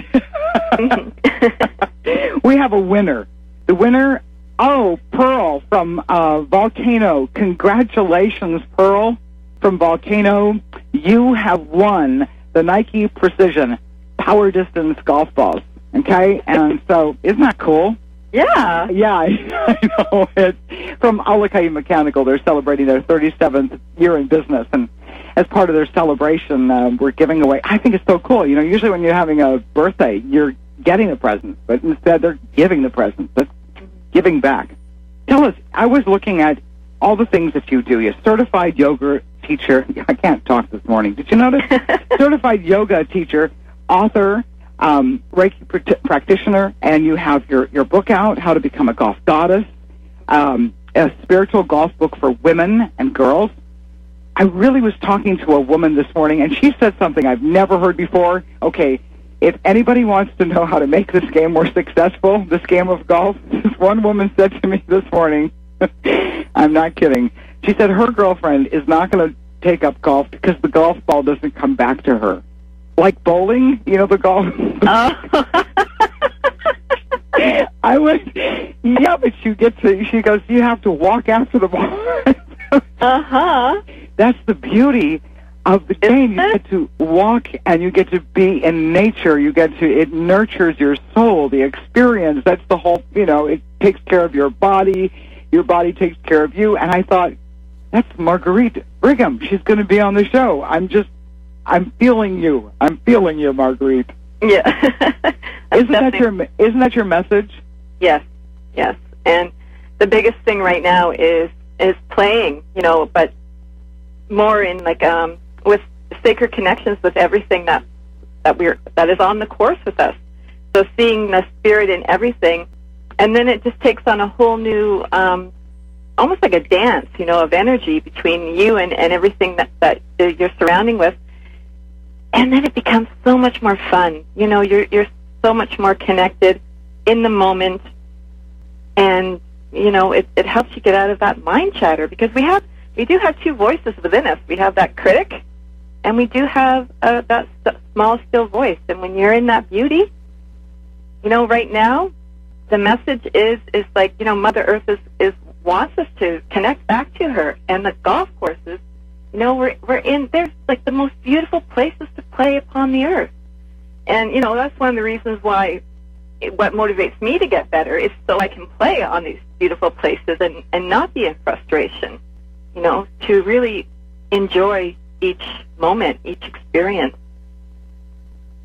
We have a winner. The winner, oh, Pearl from uh, Volcano. Congratulations, Pearl from Volcano. You have won the Nike Precision Power Distance Golf Balls. Okay, and so isn't that cool? Yeah. Yeah, I know. It's from Alakai Mechanical. They're celebrating their thirty-seventh year in business, and as part of their celebration, uh, we're giving away. I think it's so cool. You know, usually when you're having a birthday, you're getting the presents, but instead they're giving the presents. That's giving back. Tell us, I was looking at all the things that you do. You're a certified yoga teacher. I can't talk this morning. Did you notice? Certified yoga teacher, author, Um, Reiki pr- practitioner, and you have your, your book out, How to Become a Golf Goddess, um, a spiritual golf book for women and girls. I really was talking to a woman this morning, and she said something I've never heard before. Okay, if anybody wants to know how to make this game more successful, this game of golf, this one woman said to me this morning, I'm not kidding, she said her girlfriend is not going to take up golf because the golf ball doesn't come back to her. Like bowling, you know, the golf. Oh. I went, yeah, but you get to, she goes, you have to walk after the ball. Uh-huh. That's the beauty of the game. You get to walk and you get to be in nature. You get to, it nurtures your soul, the experience. That's the whole, you know, it takes care of your body. Your body takes care of you. And I thought, that's Marguerite Brigham. She's going to be on the show. I'm just, I'm feeling you. I'm feeling you, Marguerite. Yeah. isn't that your Isn't that your message? Yes, yes. And the biggest thing right now is is playing. You know, but more in like um with sacred connections with everything that that we're that is on the course with us. So seeing the spirit in everything, and then it just takes on a whole new, um, almost like a dance, you know, of energy between you and and everything that that you're surrounding with. And then it becomes so much more fun. You know, you're you're so much more connected in the moment, and you know it, it helps you get out of that mind chatter, because we have we do have two voices within us. We have that critic, and we do have uh, that st- small, still voice. And when you're in that beauty, you know, right now, the message is is like, you know, Mother Earth is, is wants us to connect back to her, and the golf courses. You know, we're we're in, there's like the most beautiful places to play upon the earth. And, you know, that's one of the reasons why, it, what motivates me to get better is so I can play on these beautiful places and, and not be in frustration, you know, to really enjoy each moment, each experience.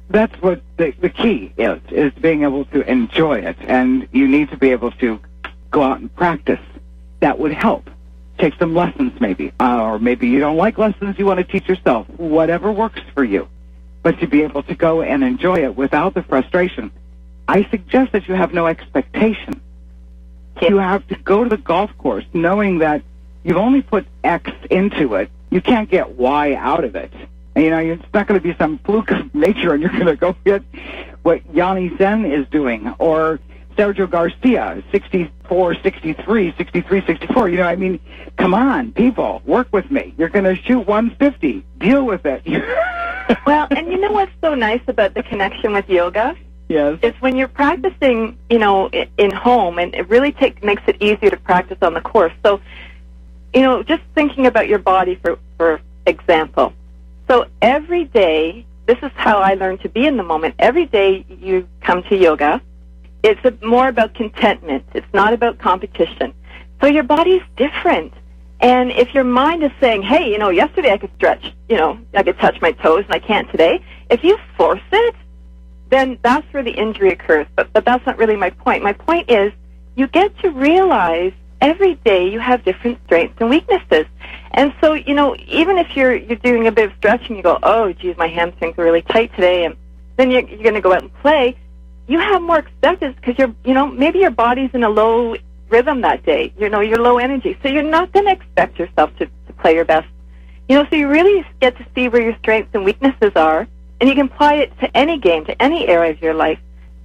that's what the, the key is, is being able to enjoy it. And you need to be able to go out and practice. That would help. Take some lessons maybe. Uh, or maybe you don't like lessons, you want to teach yourself. Whatever works for you. But to be able to go and enjoy it without the frustration. I suggest that you have no expectation. You have to go to the golf course knowing that you've only put X into it. You can't get Y out of it. And, you know, it's not going to be some fluke of nature and you're going to go hit what Yanni Zen is doing or Sergio Garcia, sixty-four, sixty-three, sixty-three, sixty-four. You know, I mean, come on, people, work with me. You're going to shoot one fifty. Deal with it. Well, and you know what's so nice about the connection with yoga? Yes. Is when you're practicing, you know, in, in home, and it really take, makes it easier to practice on the course. So, you know, just thinking about your body, for, for example. So every day, this is how I learn to be in the moment. Every day you come to yoga, it's a, more about contentment. It's not about competition. So your body's different. And if your mind is saying, hey, you know, yesterday I could stretch, you know, I could touch my toes and I can't today, if you force it, then that's where the injury occurs. But, but that's not really my point. My point is you get to realize every day you have different strengths and weaknesses. And so, you know, even if you're you're doing a bit of stretching, you go, oh, geez, my hamstrings are really tight today, and then you're, you're going to go out and play, you have more acceptance because you're, you know, maybe your body's in a low rhythm that day. You know, you're low energy. So you're not going to expect yourself to, to play your best. You know, so you really get to see where your strengths and weaknesses are, and you can apply it to any game, to any area of your life.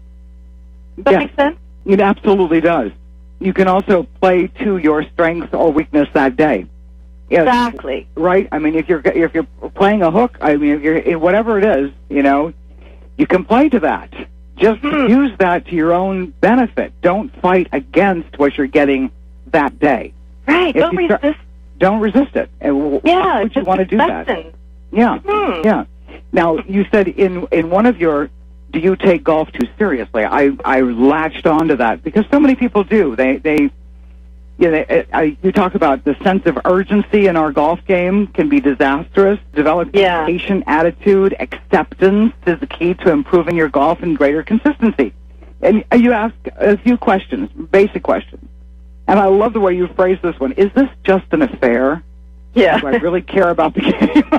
Does that Yeah. make sense? It absolutely does. You can also play to your strength or weakness that day. Yes, Exactly. right? I mean, if you're if you're playing a hook, I mean, if you're whatever it is, you know, you can play to that. Just Hmm. use that to your own benefit. Don't fight against what you're getting that day. Right. If Don't you start- resist. Don't resist it. And w- Yeah. why would you just want to do that? lessons. Yeah, Hmm. yeah. Now, you said in in one of your, do you take golf too seriously? I I latched onto that because so many people do. They they, you know, they, I, you talk about the sense of urgency in our golf game can be disastrous. Developing Yeah. a patient attitude, acceptance is the key to improving your golf and greater consistency. And you ask a few questions, basic questions. And I love the way you phrase this one. Is this just an affair? Yeah. Do I really care about the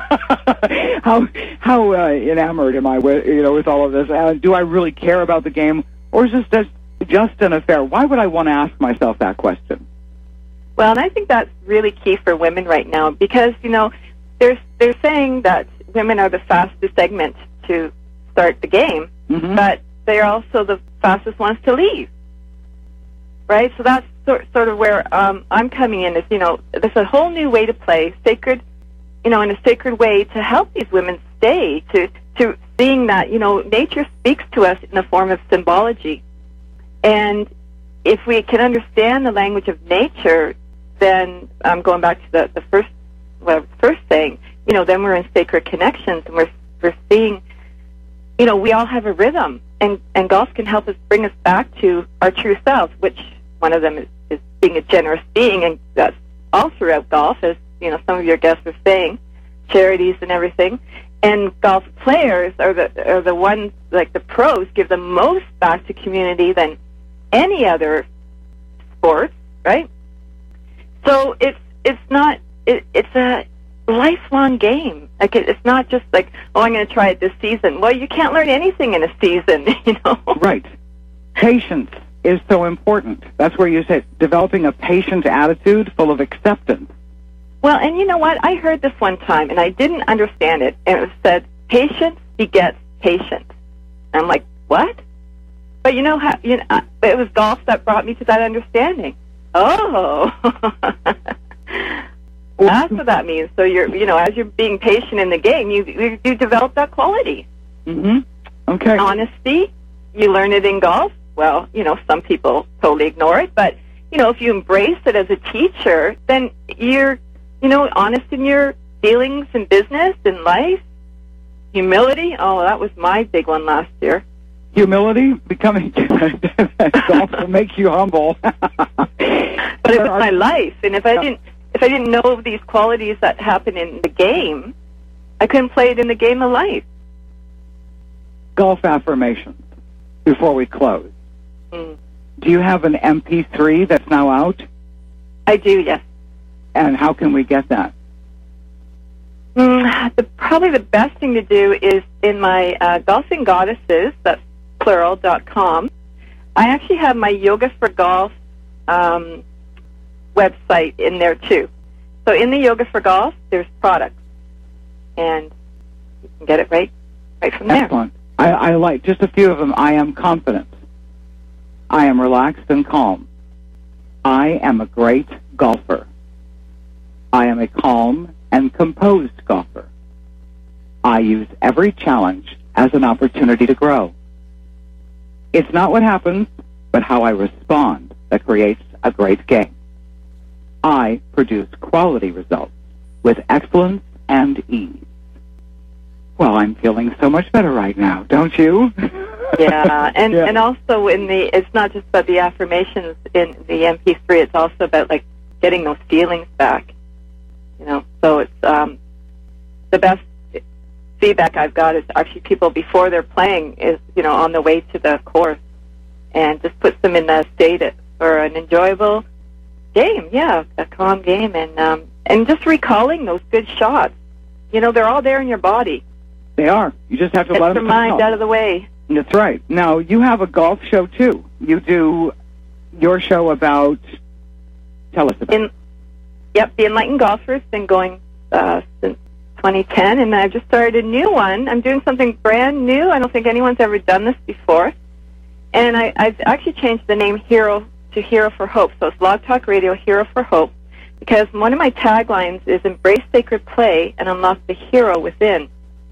game? how how uh, enamored am I with you know with all of this? Uh, do I really care about the game, or is this just just an affair? Why would I want to ask myself that question? Well, and I think that's really key for women right now because, you know, they're, they're saying that women are the fastest segment to start the game, Mm-hmm. but they're also the fastest ones to leave. Right? So that's sort, sort of where um, I'm coming in is, you know, there's a whole new way to play, sacred, you know, in a sacred way to help these women stay, to, to seeing that, you know, nature speaks to us in the form of symbology. And if we can understand the language of nature, then um, going back to the, the first well, first thing, you know, then we're in sacred connections, and we're we're seeing, you know, we all have a rhythm, and, and golf can help us bring us back to our true self, which one of them is, is being a generous being, and that's all throughout golf, as, you know, some of your guests were saying, charities and everything. And golf players are the are the ones, like the pros, give the most back to community than any other sport, right? So it's it's not it, it's a lifelong game. Like it, it's not just like, oh, I'm going to try it this season. Well, you can't learn anything in a season, you know. Right. Patience is so important. That's where you said developing a patient attitude full of acceptance. Well, and you know what? I heard this one time, and I didn't understand it. And it said, patience begets patience. I'm like, what? But you know how? You know, it was golf that brought me to that understanding. Oh, that's what that means. So you're, you know, as you're being patient in the game, you you, you develop that quality. Mm-hmm. Okay. Honesty, you learn it in golf. Well, you know, some people totally ignore it, but you know, if you embrace it as a teacher, then you're, you know, honest in your dealings in business, in life. Humility, oh, that was my big one last year. Humility, becoming golf will make you humble. But it was my life, and if I didn't, if I didn't know these qualities that happen in the game, I couldn't play it in the game of life. golf affirmations before we close. Mm. Do you have an M P three that's now out? I do, yes. And how can we get that? Mm, the, probably the best thing to do is in my uh, Golfing Goddesses, that's plural, dot com. I actually have my Yoga for Golf um, website in there, too. So in the Yoga for Golf, there's products. And you can get it right, right from there. Excellent. I, I like just a few of them. I am confident. I am relaxed and calm. I am a great golfer. I am a calm and composed golfer. I use every challenge as an opportunity to grow. It's not what happens, but how I respond that creates a great game. I produce quality results with excellence and ease. Well, I'm feeling so much better right now, don't you? Yeah, and Yeah. and also in the, it's not just about the affirmations in the M P three, it's also about, like, getting those feelings back, you know. So it's um, the best feedback I've got is actually people before they're playing is, you know, on the way to the course, and just puts them in that state for an enjoyable game, yeah, a calm game, and um, and just recalling those good shots. You know, they're all there in your body. They are. You just have to Get let your them come mind out. out of the way. That's right. Now, you have a golf show, too. You do your show about... Tell us about In, Yep, the Enlightened Golfer has been going uh, since twenty ten, and I've just started a new one. I'm doing something brand new. I don't think anyone's ever done this before. And I, I've actually changed the name Hero to Hero for Hope. So it's Blog Talk Radio Hero for Hope, because one of my taglines is Embrace Sacred Play and Unlock the Hero Within.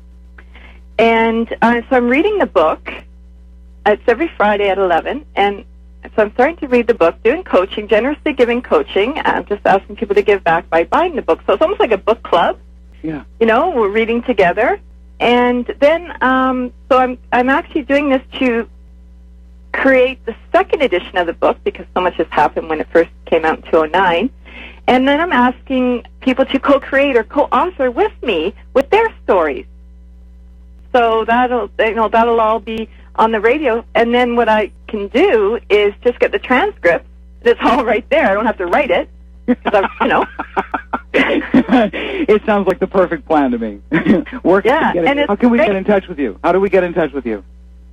And uh, so I'm reading the book. It's every Friday at eleven, and so I'm starting to read the book, doing coaching, generously giving coaching. I'm just asking people to give back by buying the book. So it's almost like a book club. Yeah. You know, we're reading together. And then, um, so I'm I'm actually doing this to create the second edition of the book, because so much has happened when it first came out in two thousand nine. And then I'm asking people to co-create or co-author with me with their stories. So that'll, you know, that'll all be on the radio. And then what I can do is just get the transcript. It's all right there. I don't have to write it, because I'm, you know. It sounds like the perfect plan to me. Work Yeah, together. and it's How can we great. get in touch with you? How do we get in touch with you?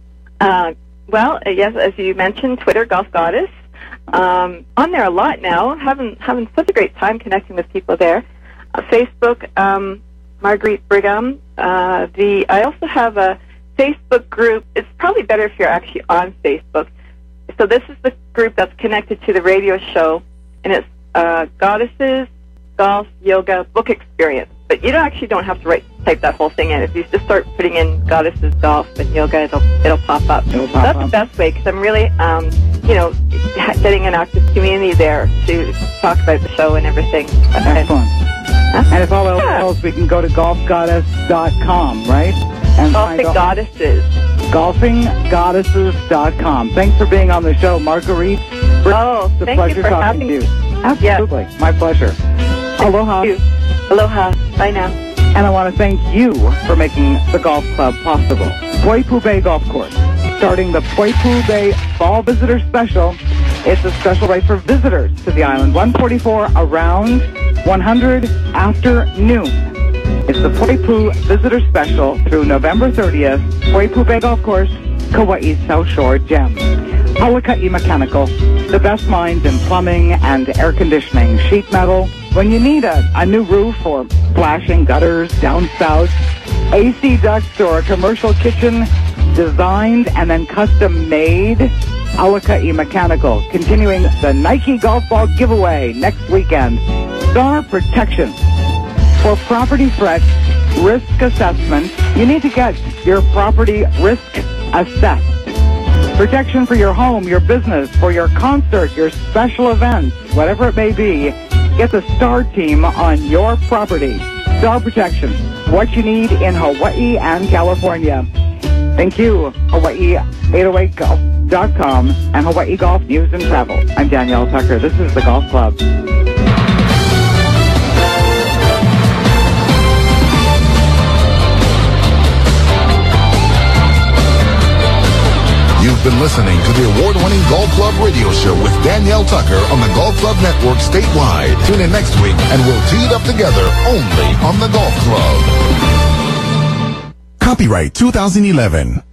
Uh, well, uh, yes, as you mentioned, Twitter, Golf Goddess. Um, on there a lot now. Having having such a great time connecting with people there. Uh, Facebook, um, Marguerite Brigham. Uh, the I also have a Facebook group. It's probably better if you're actually on Facebook. So this is the group that's connected to the radio show, and it's uh, Goddesses Golf Yoga Book Experience. But you don't actually don't have to write type that whole thing in. If you just start putting in Goddesses Golf and Yoga, it'll it'll pop up. It'll So pop that's up. the best way, because I'm really, um, you know, ha- getting an active community there to talk about the show and everything. Excellent. Huh? And if all else Yeah. fails, we can go to golf goddess dot com, right? And Golfing find all- Goddesses. golfing goddesses dot com. Thanks for being on the show, Marguerite. Oh, It's a thank pleasure you for talking having to you. me. Absolutely. My pleasure. Aloha. Thank you. Aloha. Bye now. And I want to thank you for making the golf club possible. Poipu Bay Golf Course, starting the Poipu Bay Fall Visitor Special. It's a special rate for visitors to the island. one forty-four around, one hundred after noon. It's the Poipu Visitor Special through November thirtieth. Poipu Bay Golf Course, Kauai South Shore Gem. Alakai Mechanical, the best minds in plumbing and air conditioning, sheet metal. When you need a, a new roof or flashing gutters, downspouts, A C ducts, or a commercial kitchen designed and then custom made, Alakai Mechanical. Continuing the Nike Golf Ball giveaway next weekend. Star Protection. For property threat risk assessment, you need to get your property risk assessed. Protection for your home, your business, for your concert, your special events, whatever it may be. Get the STAR team on your property. STAR Protection, what you need in Hawaii and California. Thank you, Hawaii eight oh eight golf dot com and Hawaii Golf News and Travel. I'm Danielle Tucker. This is the Golf Club. been listening to the award-winning Golf Club Radio Show with Danielle Tucker on the Golf Club Network statewide. Tune in next week and we'll tee it up together only on the Golf Club. Copyright two thousand eleven.